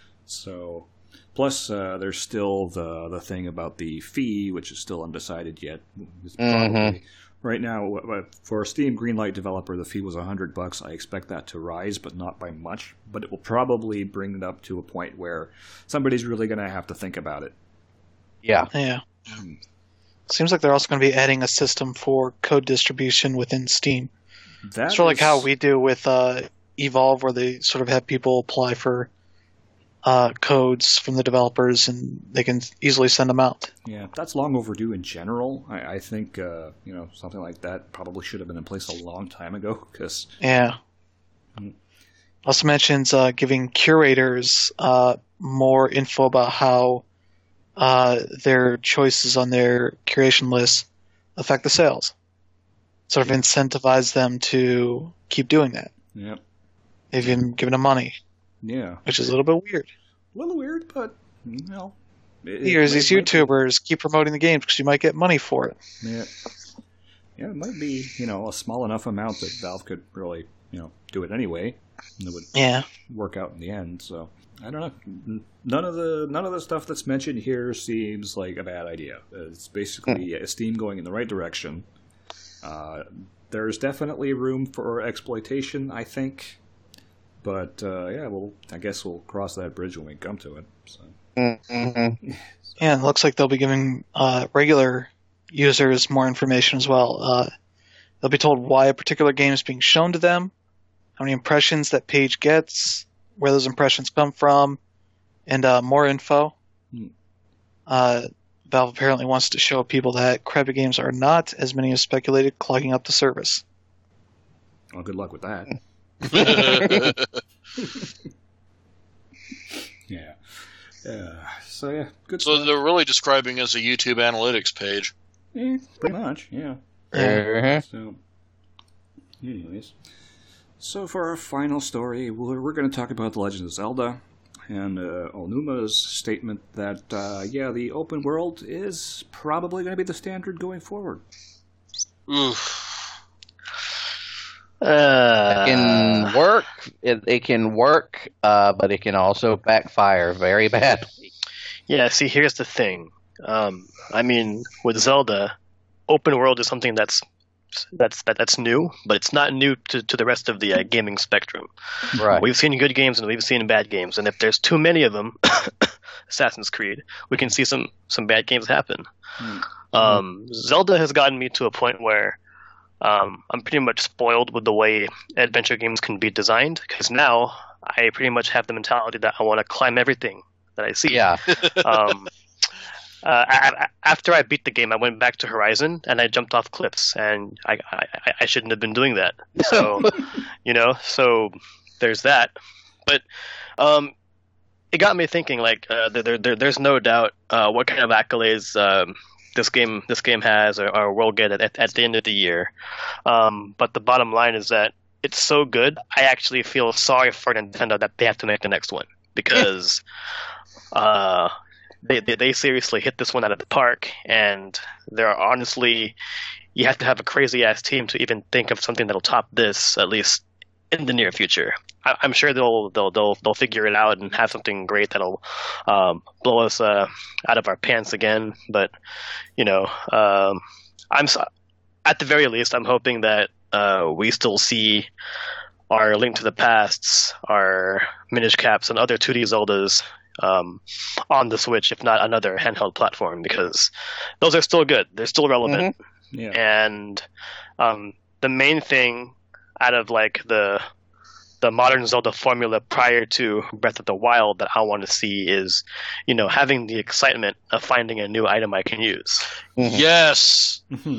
So, plus uh, there's still the the thing about the fee, which is still undecided yet. It's probably, Mhm. Right now, w- w- for a Steam Greenlight developer, the fee was a hundred bucks. I expect that to rise, but not by much. But it will probably bring it up to a point where somebody's really going to have to think about it. Yeah. Yeah. Hmm. Seems like they're also going to be adding a system for code distribution within Steam. That Sort of like is- how we do with uh, Evolve, where they sort of have people apply for uh, codes from the developers, and they can easily send them out. Yeah, that's long overdue in general. I, I think uh, you know something like that probably should have been in place a long time ago. Because Yeah. Hmm. Also mentions uh, giving curators uh, more info about how uh, their choices on their curation list affect the sales. Sort of incentivize them to keep doing that. yeah, They've even given them money, yeah, which is a little bit weird. a little weird, but you know, it, it Here's might- these might be- YouTubers keep promoting the games because you might get money for it. Yeah, yeah, it might be you know a small enough amount that Valve could really you know do it anyway, and it would Yeah. work out in the end. So I don't know. None of the none of the stuff that's mentioned here seems like a bad idea. It's basically a Steam going in the right direction. Uh, there's definitely room for exploitation, I think. But uh, yeah, well, I guess we'll cross that bridge when we come to it. So. Mm-hmm. Yeah, and it looks like they'll be giving uh, regular users more information as well. Uh, they'll be told why a particular game is being shown to them, how many impressions that page gets, where those impressions come from, and uh, more info. Hmm. Uh, Valve apparently wants to show people that crappy games are not, as many as speculated, clogging up the service. Well, good luck with that. yeah. Uh, so, yeah, good So stuff. they're really describing as a YouTube analytics page. Eh, pretty much, yeah. Uh-huh. So, anyways. So for our final story, we're, we're going to talk about The Legend of Zelda and uh, Onuma's statement that, uh, yeah, the open world is probably going to be the standard going forward. Oof. Uh, It can work. It, it can work, uh, but it can also backfire very badly. Yeah, see, here's the thing. Um, I mean, with Zelda, open world is something that's that's that, that's new, but it's not new to, to the rest of the uh, gaming spectrum. Right. We've seen good games and we've seen bad games, and if there's too many of them, Assassin's Creed, we can see some some bad games happen. Hmm. Um, Zelda has gotten me to a point where um, I'm pretty much spoiled with the way adventure games can be designed, because now I pretty much have the mentality that I want to climb everything that I see. Yeah. um, uh, I, I, after I beat the game, I went back to Horizon and I jumped off cliffs, and I, I, I shouldn't have been doing that. So, you know, so there's that. But um, it got me thinking. Like, uh, there, there, there's no doubt uh, what kind of accolades um, this game this game has or, or will get at, at the end of the year. Um, but the bottom line is that it's so good. I actually feel sorry for Nintendo that they have to make the next one, because. uh, They, they they seriously hit this one out of the park, and there are honestly, you have to have a crazy ass team to even think of something that'll top this, at least in the near future. I, I'm sure they'll they'll they'll they'll figure it out and have something great that'll um, blow us uh, out of our pants again. But you know, um, I'm at the very least, I'm hoping that uh, we still see our Link to the Pasts, our Minish Caps, and other two D Zeldas. Um, on the Switch, if not another handheld platform, because those are still good. They're still relevant. Mm-hmm. Yeah. And um, the main thing out of like the the modern Zelda formula prior to Breath of the Wild that I want to see is, you know, having the excitement of finding a new item I can use. Mm-hmm. Yes.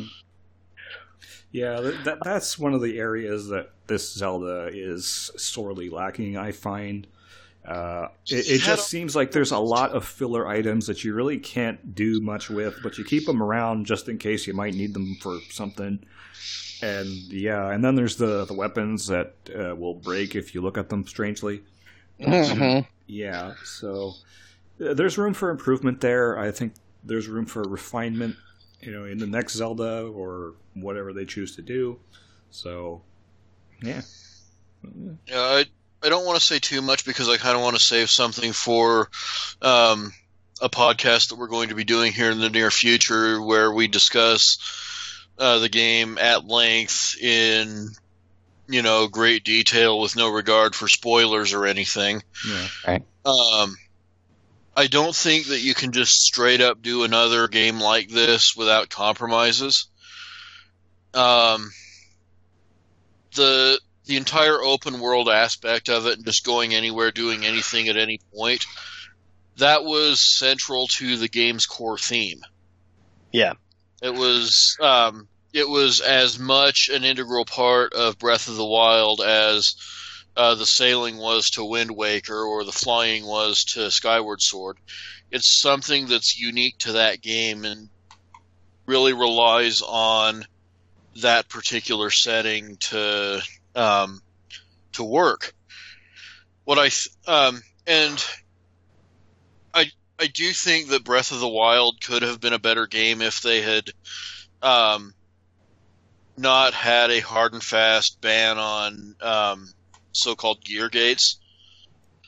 Yeah, that that's one of the areas that this Zelda is sorely lacking, I find. Uh, it, it just seems like there's a lot of filler items that you really can't do much with, but you keep them around just in case you might need them for something. And yeah, and then there's the, the weapons that uh, will break if you look at them strangely. Mm-hmm. Yeah, so uh, there's room for improvement there. I think there's room for refinement, you know, in the next Zelda or whatever they choose to do. So, yeah. Yeah, I I don't want to say too much because I kind of want to save something for um, a podcast that we're going to be doing here in the near future, where we discuss uh, the game at length in, you know, great detail with no regard for spoilers or anything. Yeah. Right. Um, I don't think that you can just straight up do another game like this without compromises. Um, the the entire open world aspect of it and just going anywhere, doing anything at any point, that was central to the game's core theme. Yeah. It was um, it was as much an integral part of Breath of the Wild as uh, the sailing was to Wind Waker or the flying was to Skyward Sword. It's something that's unique to that game and really relies on that particular setting to um, to work. What I th- um, and I I do think that Breath of the Wild could have been a better game if they had um, not had a hard and fast ban on um, so-called gear gates.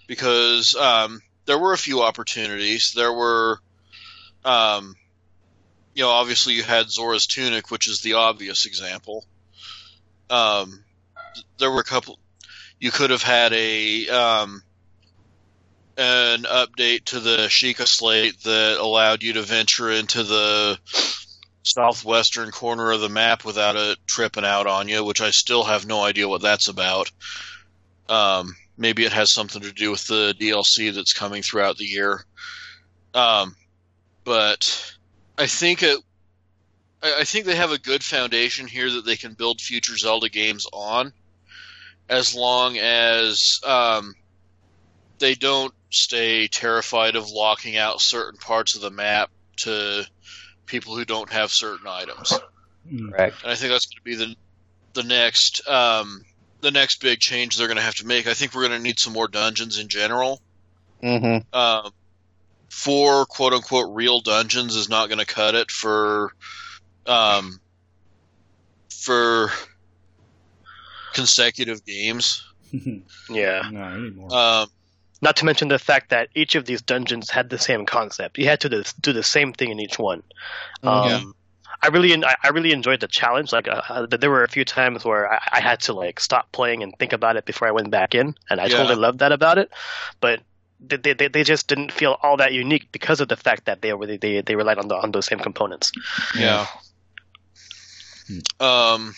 because um, there were a few opportunities. There were, um, you know, obviously you had Zora's Tunic, which is the obvious example. Um, there were a couple. You could have had a um, an update to the Sheikah Slate that allowed you to venture into the southwestern corner of the map without it tripping out on you, which I still have no idea what that's about. Um, maybe it has something to do with the D L C that's coming throughout the year. Um, but I think it, I think they have a good foundation here that they can build future Zelda games on, as long as um, they don't stay terrified of locking out certain parts of the map to people who don't have certain items. Correct. And I think that's going to be the the next um, the next big change they're going to have to make. I think we're going to need some more dungeons in general. Mm-hmm. Um, four quote unquote real dungeons is not going to cut it for um, for consecutive games. Yeah. Not anymore. Um, Not to mention the fact that each of these dungeons had the same concept. You had to do the same thing in each one. Um, Yeah. I really, I really enjoyed the challenge. Like, uh, there were a few times where I, I had to like stop playing and think about it before I went back in, and I Yeah. totally loved that about it. But they, they, they just didn't feel all that unique because of the fact that they were they, they relied on the on those same components. Yeah. Um,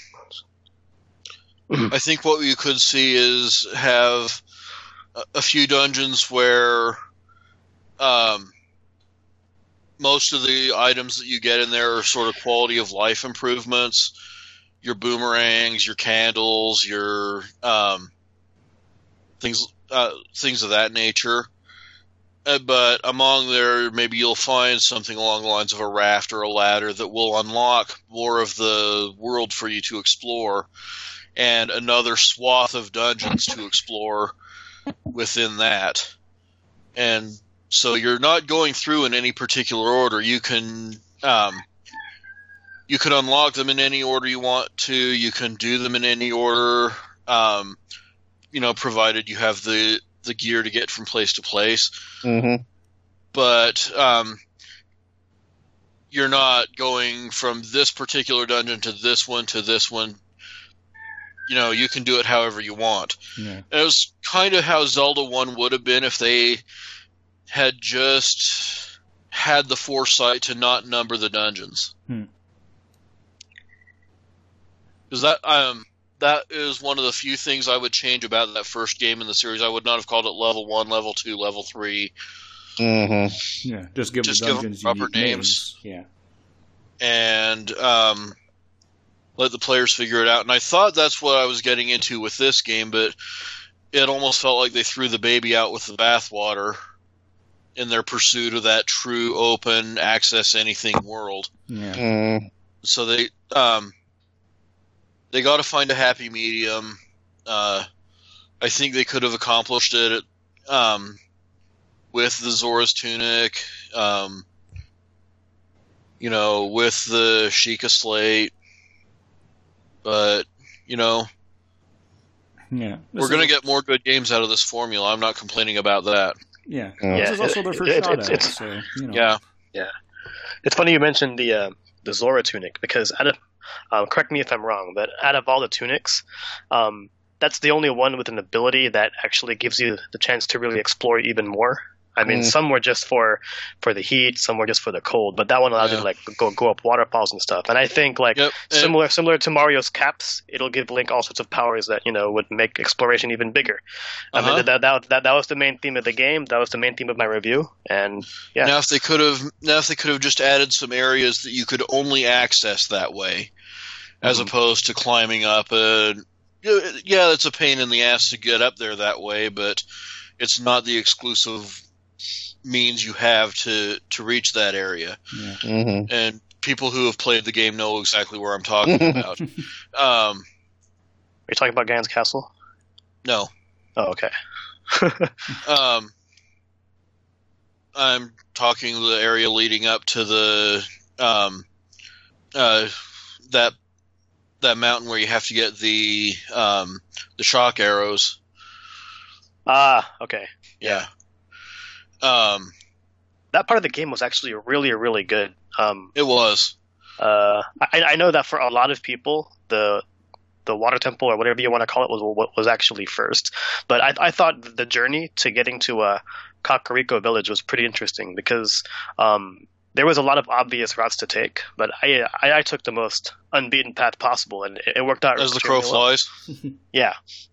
I think what you could see is have a, a few dungeons where um, most of the items that you get in there are sort of quality of life improvements. Your boomerangs, your candles, your um, things uh, things of that nature. Uh, but among there, maybe you'll find something along the lines of a raft or a ladder that will unlock more of the world for you to explore, and another swath of dungeons to explore within that. And so you're not going through in any particular order. You can um, you can unlock them in any order you want to. You can do them in any order, um, you know, provided you have the the gear to get from place to place. Mm-hmm. But um, you're not going from this particular dungeon to this one to this one. You know, you can do it however you want. Yeah. It was kind of how Zelda one would have been if they had just had the foresight to not number the dungeons. Hmm. Because that um that is one of the few things I would change about that first game in the series. I would not have called it level one, level two, level three. Mm-hmm. Yeah. Just give Just the give 'em dungeons proper unique names. Yeah. And um, let the players figure it out. And I thought that's what I was getting into with this game, but it almost felt like they threw the baby out with the bathwater in their pursuit of that true open access anything world. Yeah. Mm. So they um, they got to find a happy medium. Uh, I think they could have accomplished it um, with the Zora's Tunic, um, you know, with the Sheikah Slate. But, you know, Yeah. This we're going to is- get more good games out of this formula. I'm not complaining about that. Yeah. Yeah, This is also their first it- shot it's- at it, it's- so, you know. Yeah. It's funny you mentioned the uh, the Zora tunic, because out of um, correct me if I'm wrong, but out of all the tunics, um, that's the only one with an ability that actually gives you the chance to really explore even more. I mean, Mm. some were just for, for the heat, some were just for the cold, but that one allows you Yeah. to like go go up waterfalls and stuff. And I think like Yep. And- similar similar to Mario's caps, it'll give Link all sorts of powers that you know would make exploration even bigger. I Uh-huh. mean, that, that that that was the main theme of the game. That was the main theme of my review, and yeah. Now, if they could have, now if they could have just added some areas that you could only access that way, as Mhm. opposed to climbing up a, yeah, it's a pain in the ass to get up there that way, but it's not the exclusive means you have to to reach that area. Yeah. Mm-hmm. And people who have played the game know exactly where I'm talking about. Um, Are you talking about Garen's Castle? no. Oh, okay. Um, I'm talking the area leading up to the um, uh, that that mountain where you have to get the um, the shock arrows. Ah, okay. Yeah. Um, that part of the game was actually really, really good. Um, it was. Uh, I, I know that for a lot of people, the the water temple or whatever you want to call it was was actually first. But I, I thought the journey to getting to uh, Kakariko Village was pretty interesting because um, there was a lot of obvious routes to take, but I I, I took the most unbeaten path possible, and it, it worked out. As the crow flies. Well. Yeah.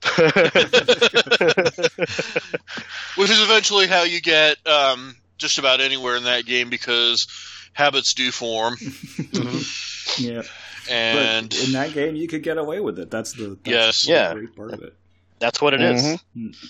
Which is eventually how you get um, just about anywhere in that game because habits do form. Mm-hmm. Yeah. And but in that game, you could get away with it. That's the that's yes, the yeah. great part of it. That's what it mm-hmm. is.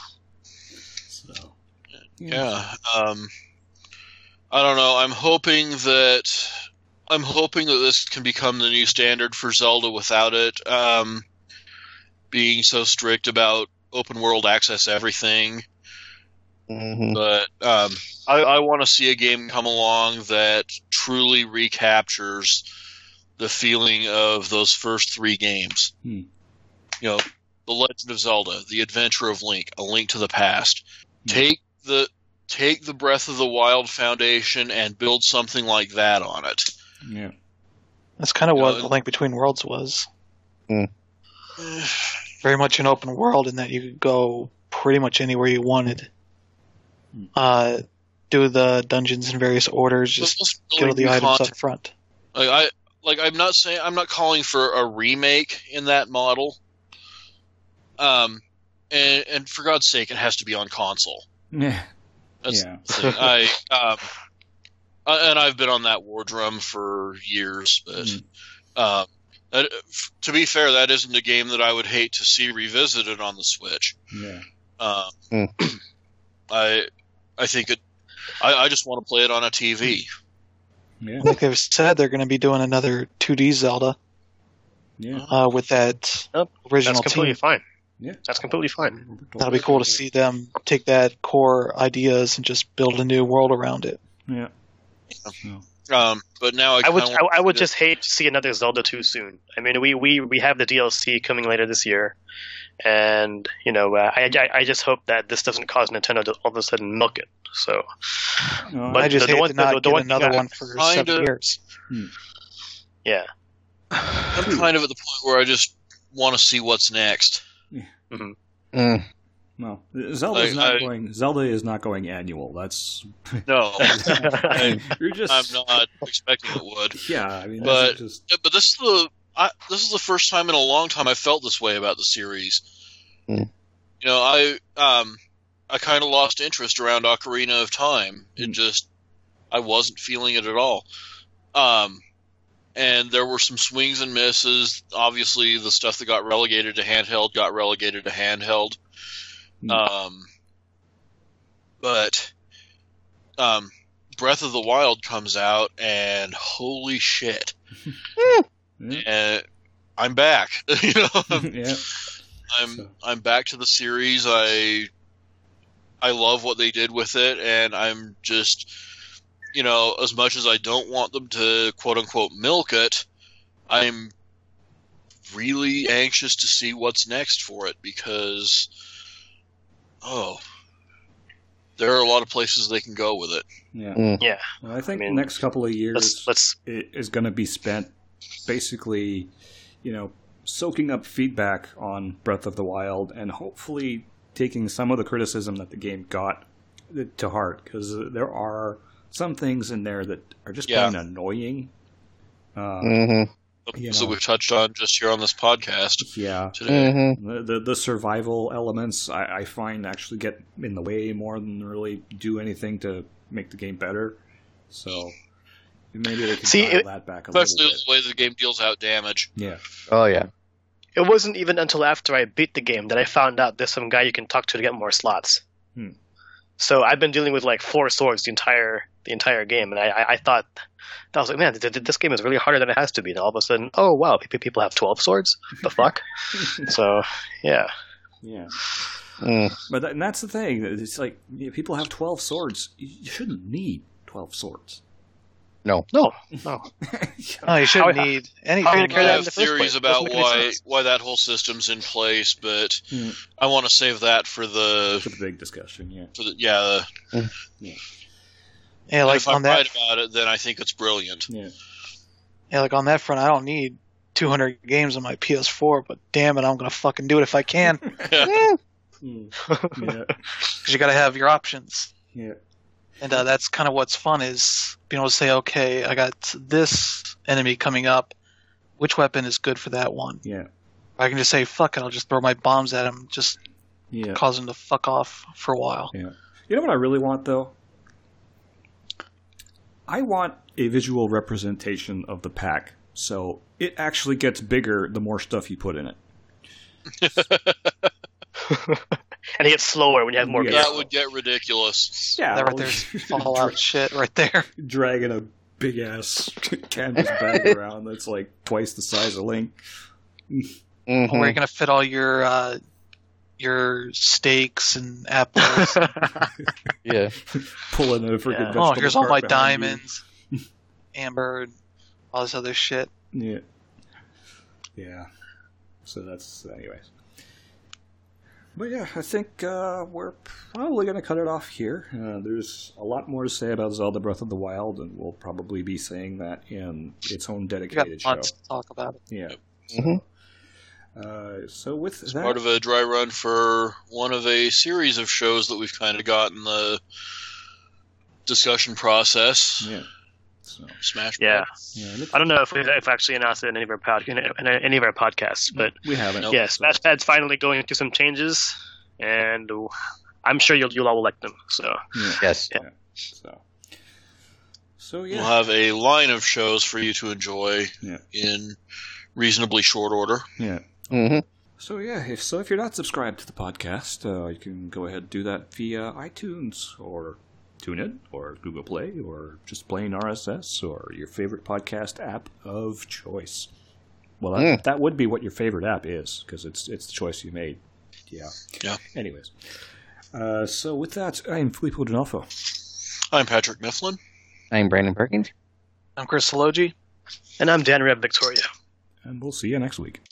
So, yeah. yeah. Um, I don't know. I'm hoping that I'm hoping that this can become the new standard for Zelda without it um, being so strict about open world access everything. Mm-hmm. But um, I, I want to see a game come along that truly recaptures the feeling of those first three games. Hmm. You know, The Legend of Zelda, The Adventure of Link, A Link to the Past. Hmm. Take the take the Breath of the Wild foundation and build something like that on it. Yeah, that's kind of you what know, A Link Between Worlds was. Hmm. Very much an open world in that you could go pretty much anywhere you wanted. Uh, do the dungeons in various orders, just kill the items up front. Like I like I'm not saying I'm not calling for a remake in that model. Um, and and for God's sake, it has to be on console. Yeah, That's yeah. the thing. I um, and I've been on that war drum for years, but mm. uh, that, to be fair, that isn't a game that I would hate to see revisited on the Switch. Yeah. Uh, mm. I I think it. I, I just want to play it on a T V. Yeah. Like they've said, they're going to be doing another two D Zelda. Yeah. Uh, with that oh, original That's completely team. fine. Yeah. That's completely fine. That'll be cool to see them take that core ideas and just build a new world around it. Yeah. yeah. Um, but now I, I would I, I, I would just hate to see another Zelda too soon. I mean, we, we, we have the D L C coming later this year, and you know, uh, I, I I just hope that this doesn't cause Nintendo to all of a sudden milk it. So, no, but I just the, hate the one, to not the, the get one another got, one for kinda, seven years. Hmm. Yeah, I'm kind of at the point where I just want to see what's next. Yeah. Mm-hmm. Mm. No, Zelda's I, not I, going. Zelda is not going annual. That's no. I, You're just. I'm not expecting it would. Yeah, I mean, but just... but this is the I, this is the first time in a long time I felt this way about the series. Mm. You know, I um I kind of lost interest around Ocarina of Time. It Mm. just I wasn't feeling it at all. Um. And there were some swings and misses. Obviously, the stuff that got relegated to handheld got relegated to handheld. Mm. Um, but um, Breath of the Wild comes out, and holy shit! Yeah. And I'm back. you know, I'm, yeah. I'm So. I'm back to the series. I I love what they did with it, and I'm just. You know, as much as I don't want them to quote-unquote milk it, I'm really anxious to see what's next for it because, oh, there are a lot of places they can go with it. Yeah. Mm. yeah. Well, I think I mean, the next couple of years Let's, let's it is going to be spent basically, you know, soaking up feedback on Breath of the Wild and hopefully taking some of the criticism that the game got to heart because there are some things in there that are just Yeah. plain annoying. Uh, Mm-hmm. The You things that know. we've touched on just here on this podcast Yeah. today. Mm-hmm. The, the the survival elements I, I find actually get in the way more than really do anything to make the game better. So maybe they can See, dial it- that back a Especially little the way the game deals out damage. bit. Yeah. Oh yeah. It wasn't even until after I beat the game that I found out there's some guy you can talk to to get more slots. Hmm. So I've been dealing with like four swords the entire the entire game, and I I, I thought I was like, man, th- th- this game is really harder than it has to be. And all of a sudden, oh wow, pe- people have twelve swords. The fuck? So yeah, Yeah. Mm. But that, and that's the thing. It's like yeah, people have twelve swords. You shouldn't need twelve swords. No. No, no. Oh, you shouldn't How- need how are you anything. gonna I carry that in have the first theories place? about Doesn't make any why sense. why that whole system's in place, but Hmm. I want to save that for the For the big discussion, yeah. for the yeah. Mm. Yeah. Yeah, and like if I'm on that. right about it, then I think it's brilliant. Yeah. Yeah, like on that front, I don't need two hundred games on my P S four, but damn it, I'm gonna fucking do it if I can. Mm. Yeah. Because you gotta have your options. Yeah. And uh, that's kind of what's fun is being able to say, okay, I got this enemy coming up. Which weapon is good for that one? Yeah. I can just say, fuck it, I'll just throw my bombs at him, just Yeah. cause him to fuck off for a while. Yeah. You know what I really want, though? I want a visual representation of the pack, so it actually gets bigger the more stuff you put in it. And it gets slower when you have more Yeah. gear. That would get ridiculous. Yeah, That right there's Fallout shit right there. dragging a big ass canvas bag around that's like twice the size of Link. Mhm. Where you're gonna fit all your uh, your steaks and apples. Yeah. Pulling a freaking Yeah. vegetable Oh, here's all my cart behind you. diamonds, amber, and all this other shit. Yeah. Yeah. So that's, anyways. But yeah, I think uh, we're probably going to cut it off here. Uh, there's a lot more to say about Zelda Breath of the Wild, and we'll probably be saying that in its own We got dedicated show. months to talk about it. Yeah. Mhm. Uh, so with It's that, part of a dry run for one of a series of shows that we've kind of got in the discussion process. yeah. So, Smash Yeah. Bros. yeah, and it's- I don't know if we've if actually announced it in any of our pod, in any of our podcasts, but we haven't. Nope. yeah, so- Smash Pad's finally going through some changes, and I'm sure you'll you'll all like them. So Yeah. Yes. Yeah. So. So yeah. We'll have a line of shows for you to enjoy Yeah. in reasonably short order. Yeah. hmm So yeah, if so, if you're not subscribed to the podcast, uh, you can go ahead and do that via iTunes or TuneIn or Google Play or just plain R S S or your favorite podcast app of choice. Well, that, Mm. that would be what your favorite app is because it's it's the choice you made. Yeah. Yeah. Anyways, uh, so with that, I'm Filippo D'Onofrio. I'm Patrick Mifflin. I'm Brandon Perkins. I'm Chris Salogi. and I'm Dan Rev Victoria. And we'll see you next week.